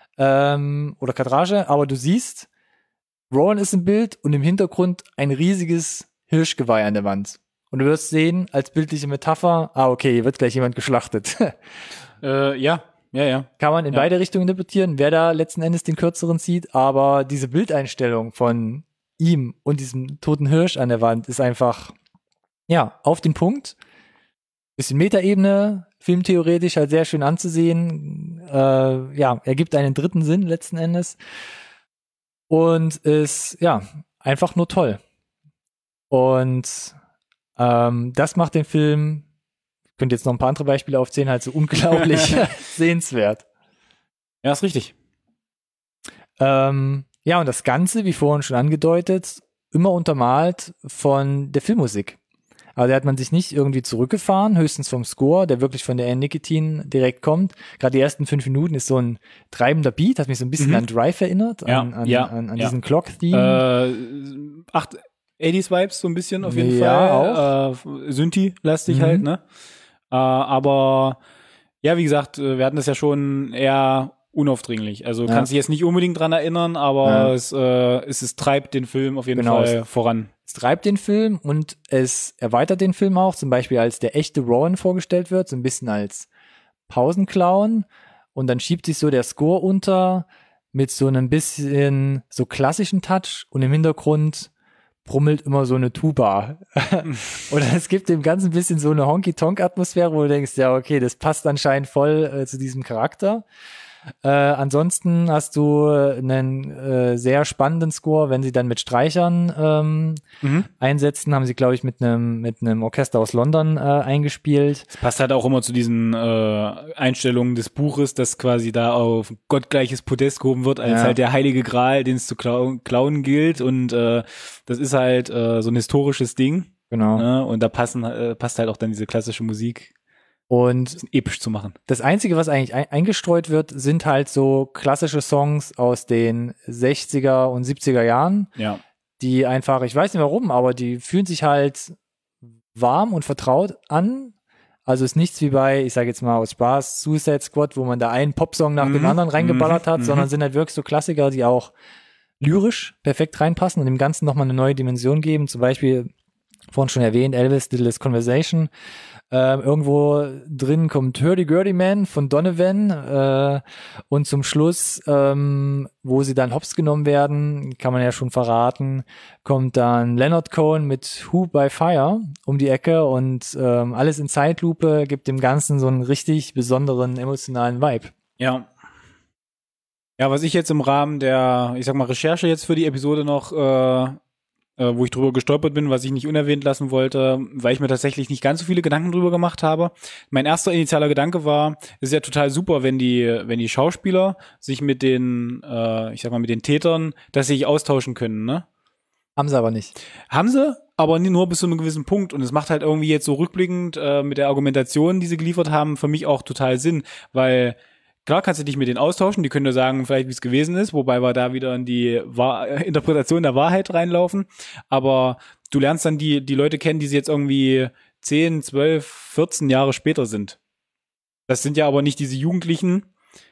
aber du siehst, Rowan ist im Bild und im Hintergrund ein riesiges Hirschgeweih an der Wand. Und du wirst sehen, als bildliche Metapher, okay, hier wird gleich jemand geschlachtet. Ja. Kann man in beide Richtungen interpretieren, wer da letzten Endes den kürzeren zieht, aber diese Bildeinstellung von ihm und diesem toten Hirsch an der Wand ist einfach, auf den Punkt. Bisschen Metaebene, filmtheoretisch halt sehr schön anzusehen. Ergibt einen dritten Sinn letzten Endes. Und ist, einfach nur toll. Und das macht den Film, ich könnte jetzt noch ein paar andere Beispiele aufzählen, halt so unglaublich sehenswert. Ja, ist richtig. Und das Ganze, wie vorhin schon angedeutet, immer untermalt von der Filmmusik. Aber da hat man sich nicht irgendwie zurückgefahren, höchstens vom Score, der wirklich von der Anne Nicotine direkt kommt. Gerade die ersten 5 Minuten ist so ein treibender Beat, hat mich so ein bisschen an Drive erinnert, an diesen Clock-Theme. 80s-Vibes so ein bisschen auf jeden Fall. Auch. Synthi-lastig halt, ne? Aber wie gesagt, wir hatten das ja schon eher unaufdringlich. Also kannst dich jetzt nicht unbedingt dran erinnern, aber es treibt den Film auf jeden Fall voran. Es treibt den Film und es erweitert den Film auch, zum Beispiel als der echte Rowan vorgestellt wird, so ein bisschen als Pausenclown und dann schiebt sich so der Score unter mit so einem bisschen so klassischen Touch und im Hintergrund brummelt immer so eine Tuba. Oder es gibt dem Ganzen ein bisschen so eine Honky-Tonk-Atmosphäre, wo du denkst, ja okay, das passt anscheinend voll zu diesem Charakter. Ansonsten hast du einen sehr spannenden Score, wenn sie dann mit Streichern einsetzen, haben sie, glaube ich, mit einem Orchester aus London eingespielt. Es passt halt auch immer zu diesen Einstellungen des Buches, dass quasi da auf gottgleiches Podest gehoben wird, als halt der heilige Gral, den es zu klauen gilt und das ist halt so ein historisches Ding. Genau. Und da passt halt auch dann diese klassische Musik. Und episch zu machen. Das Einzige, was eigentlich eingestreut wird, sind halt so klassische Songs aus den 60er und 70er Jahren, die einfach, ich weiß nicht warum, aber die fühlen sich halt warm und vertraut an. Also ist nichts wie bei, ich sage jetzt mal aus Spaß, Suicide Squad, wo man da einen Popsong nach dem anderen reingeballert hat, sondern sind halt wirklich so Klassiker, die auch lyrisch perfekt reinpassen und dem Ganzen nochmal eine neue Dimension geben. Zum Beispiel, vorhin schon erwähnt, Elvis, Littlest Conversation. Irgendwo drin kommt Hurdy-Gurdy Man von Donovan und zum Schluss, wo sie dann hops genommen werden, kann man ja schon verraten, kommt dann Leonard Cohen mit Who by Fire um die Ecke und alles in Zeitlupe gibt dem Ganzen so einen richtig besonderen emotionalen Vibe. Ja. Ja, was ich jetzt im Rahmen der, ich sag mal, Recherche jetzt für die Episode noch wo ich drüber gestolpert bin, was ich nicht unerwähnt lassen wollte, weil ich mir tatsächlich nicht ganz so viele Gedanken drüber gemacht habe. Mein erster initialer Gedanke war, es ist ja total super, wenn die Schauspieler sich mit den, ich sag mal, mit den Tätern, dass sie sich austauschen können, ne? Haben sie aber nicht. Haben sie, aber nur bis zu einem gewissen Punkt. Und es macht halt irgendwie jetzt so rückblickend mit der Argumentation, die sie geliefert haben, für mich auch total Sinn, weil klar kannst du dich mit denen austauschen, die können dir sagen, vielleicht wie es gewesen ist, wobei wir da wieder in die Interpretation der Wahrheit reinlaufen, aber du lernst dann die Leute kennen, die sie jetzt irgendwie 10, 12, 14 Jahre später sind. Das sind ja aber nicht diese Jugendlichen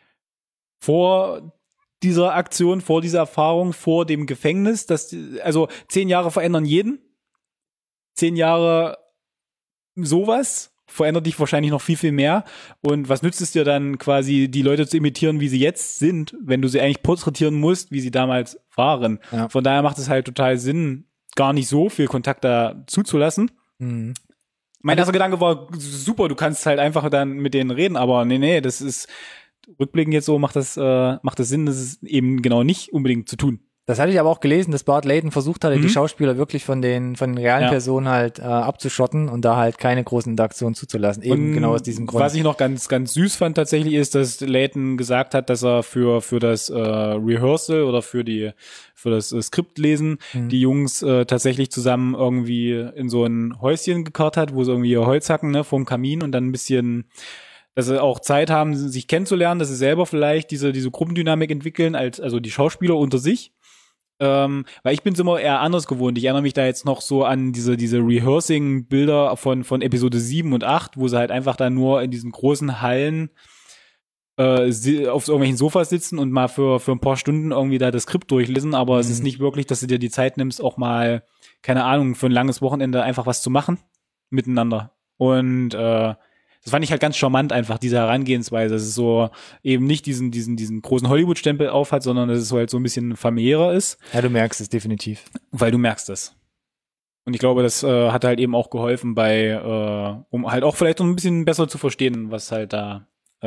vor dieser Aktion, vor dieser Erfahrung, vor dem Gefängnis, also 10 Jahre verändern jeden. 10 Jahre sowas, verändert dich wahrscheinlich noch viel, viel mehr. Und was nützt es dir dann quasi, die Leute zu imitieren, wie sie jetzt sind, wenn du sie eigentlich porträtieren musst, wie sie damals waren. Ja. Von daher macht es halt total Sinn, gar nicht so viel Kontakt da zuzulassen. Mhm. Mein erster Gedanke war, super, du kannst halt einfach dann mit denen reden, aber nee, das ist rückblickend jetzt so, macht das Sinn, das ist eben genau nicht unbedingt zu tun. Das hatte ich aber auch gelesen, dass Bart Layton versucht hatte, die Schauspieler wirklich von den realen Personen halt abzuschotten und da halt keine großen Interaktionen zuzulassen. Eben genau aus diesem Grund. Was ich noch ganz, ganz süß fand tatsächlich ist, dass Layton gesagt hat, dass er für das Rehearsal oder für das Skriptlesen die Jungs tatsächlich zusammen irgendwie in so ein Häuschen gekarrt hat, wo sie irgendwie ihr Holz hacken, ne, vorm Kamin und dann ein bisschen, dass sie auch Zeit haben, sich kennenzulernen, dass sie selber vielleicht diese Gruppendynamik entwickeln, also die Schauspieler unter sich. Weil ich bin es immer eher anders gewohnt. Ich erinnere mich da jetzt noch so an diese Rehearsing-Bilder von Episode 7 und 8, wo sie halt einfach da nur in diesen großen Hallen auf irgendwelchen Sofas sitzen und mal für ein paar Stunden irgendwie da das Skript durchlesen, aber es ist nicht wirklich, dass du dir die Zeit nimmst, auch mal, keine Ahnung, für ein langes Wochenende einfach was zu machen miteinander. Und das fand ich halt ganz charmant einfach, diese Herangehensweise, dass es so eben nicht diesen großen Hollywood-Stempel aufhat, sondern dass es so halt so ein bisschen familiärer ist. Ja, du merkst es definitiv. Weil du merkst es. Und ich glaube, das hat halt eben auch geholfen um halt auch vielleicht noch ein bisschen besser zu verstehen, was halt da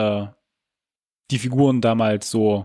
die Figuren damals so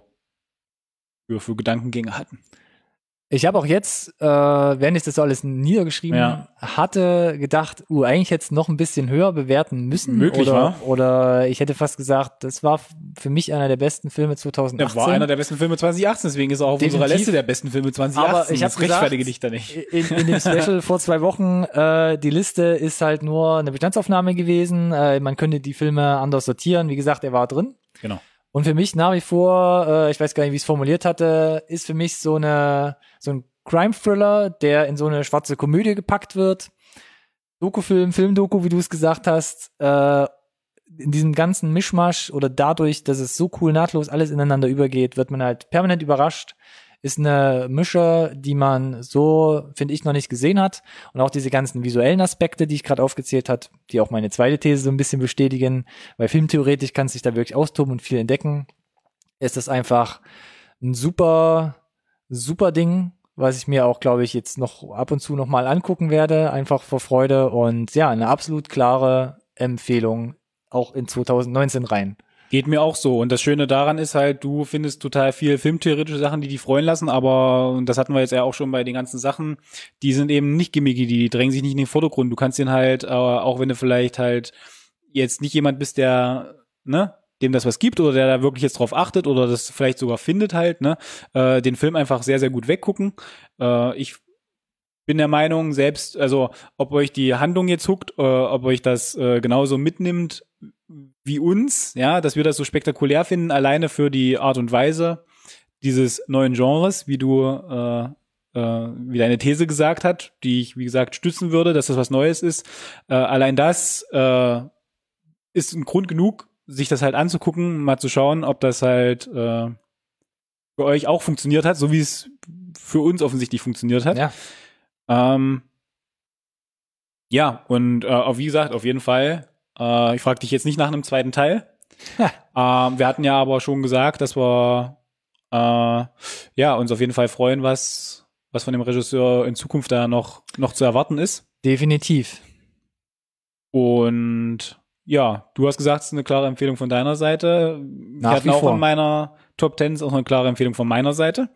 für Gedankengänge hatten. Ich habe auch jetzt, während ich das so alles niedergeschrieben hatte, gedacht, eigentlich hätte es noch ein bisschen höher bewerten müssen. Möglich war. Oder ich hätte fast gesagt, das war für mich einer der besten Filme 2018. Er war einer der besten Filme 2018, deswegen ist er auch auf unserer Liste der besten Filme 2018. Aber ich habe rechtfertige dich da nicht. In dem Special vor 2 Wochen, die Liste ist halt nur eine Bestandsaufnahme gewesen. Man könnte die Filme anders sortieren. Wie gesagt, er war drin. Genau. Und für mich nach wie vor, ich weiß gar nicht, wie ich es formuliert hatte, ist für mich so ein Crime-Thriller, der in so eine schwarze Komödie gepackt wird. Dokufilm, Filmdoku, wie du es gesagt hast, in diesem ganzen Mischmasch oder dadurch, dass es so cool nahtlos alles ineinander übergeht, wird man halt permanent überrascht. Ist eine Mische, die man so, finde ich, noch nicht gesehen hat. Und auch diese ganzen visuellen Aspekte, die ich gerade aufgezählt habe, die auch meine zweite These so ein bisschen bestätigen, weil filmtheoretisch kannst du dich da wirklich austoben und viel entdecken. Ist das einfach ein super, super Ding, was ich mir auch, glaube ich, jetzt noch ab und zu noch mal angucken werde, einfach vor Freude. Und ja, eine absolut klare Empfehlung auch in 2019 rein. Geht mir auch so. Und das Schöne daran ist halt, du findest total viel filmtheoretische Sachen, die dich freuen lassen, aber, und das hatten wir jetzt ja auch schon bei den ganzen Sachen, die sind eben nicht gimmicky, die drängen sich nicht in den Vordergrund. Du kannst den halt, auch wenn du vielleicht halt jetzt nicht jemand bist, der, ne, dem das was gibt oder der da wirklich jetzt drauf achtet oder das vielleicht sogar findet halt, ne, den Film einfach sehr, sehr gut weggucken. Ich bin der Meinung, selbst, also ob euch die Handlung jetzt huckt, ob euch das genauso mitnimmt wie uns, ja, dass wir das so spektakulär finden, alleine für die Art und Weise dieses neuen Genres, wie du, wie deine These gesagt hat, die ich, wie gesagt, stützen würde, dass das was Neues ist. Allein das ist ein Grund genug, sich das halt anzugucken, mal zu schauen, ob das halt für euch auch funktioniert hat, so wie es für uns offensichtlich funktioniert hat. Ja. Ja, und wie gesagt, auf jeden Fall. Ich frage dich jetzt nicht nach einem zweiten Teil. Wir hatten ja aber schon gesagt, dass wir uns auf jeden Fall freuen, was von dem Regisseur in Zukunft da noch zu erwarten ist. Definitiv. Und ja, du hast gesagt, es ist eine klare Empfehlung von deiner Seite. Wir hatten auch in meiner Top 10 auch eine klare Empfehlung von meiner Seite.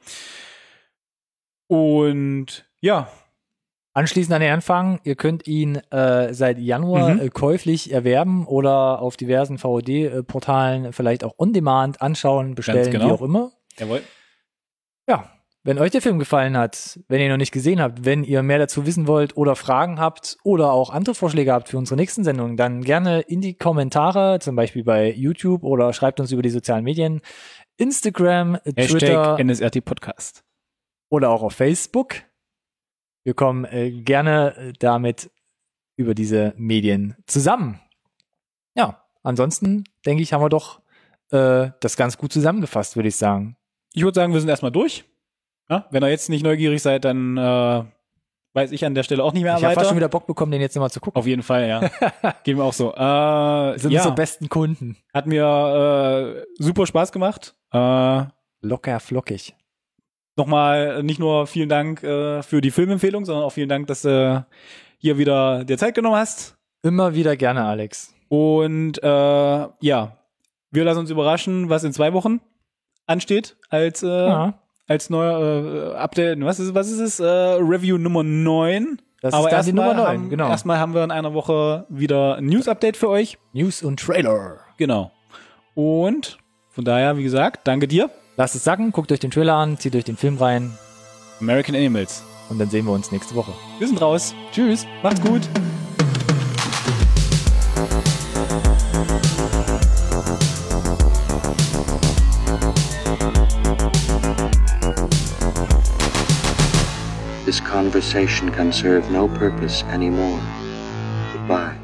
Und ja. Anschließend an den Anfang, ihr könnt ihn seit Januar käuflich erwerben oder auf diversen VOD-Portalen vielleicht auch on demand anschauen, bestellen, wie auch immer. Jawohl. Ja, wenn euch der Film gefallen hat, wenn ihr ihn noch nicht gesehen habt, wenn ihr mehr dazu wissen wollt oder Fragen habt oder auch andere Vorschläge habt für unsere nächsten Sendungen, dann gerne in die Kommentare, zum Beispiel bei YouTube oder schreibt uns über die sozialen Medien, Instagram, Twitter, NSRT Podcast oder auch auf Facebook. Wir kommen gerne damit über diese Medien zusammen. Ja, ansonsten denke ich, haben wir doch das ganz gut zusammengefasst, würde ich sagen. Ich würde sagen, wir sind erstmal durch. Ja, wenn ihr jetzt nicht neugierig seid, dann weiß ich an der Stelle auch nicht mehr Ich habe weiter. fast schon wieder Bock bekommen, den jetzt nochmal zu gucken. Auf jeden Fall, ja. Gehen wir auch so. Sind unsere besten Kunden. Hat mir super Spaß gemacht. Locker flockig. Nochmal nicht nur vielen Dank für die Filmempfehlung, sondern auch vielen Dank, dass du hier wieder dir Zeit genommen hast. Immer wieder gerne, Alex. Und ja, wir lassen uns überraschen, was in 2 Wochen ansteht als neuer Update. Was ist es? Review Nummer 9. Das ist dann die Nummer 9, genau. Erstmal haben wir in einer Woche wieder ein News-Update für euch. News und Trailer. Genau. Und von daher, wie gesagt, danke dir. Lasst es sacken, guckt euch den Trailer an, zieht euch den Film rein. American Animals. Und dann sehen wir uns nächste Woche. Wir sind raus. Tschüss. Macht's gut. This conversation can serve no purpose anymore. Goodbye.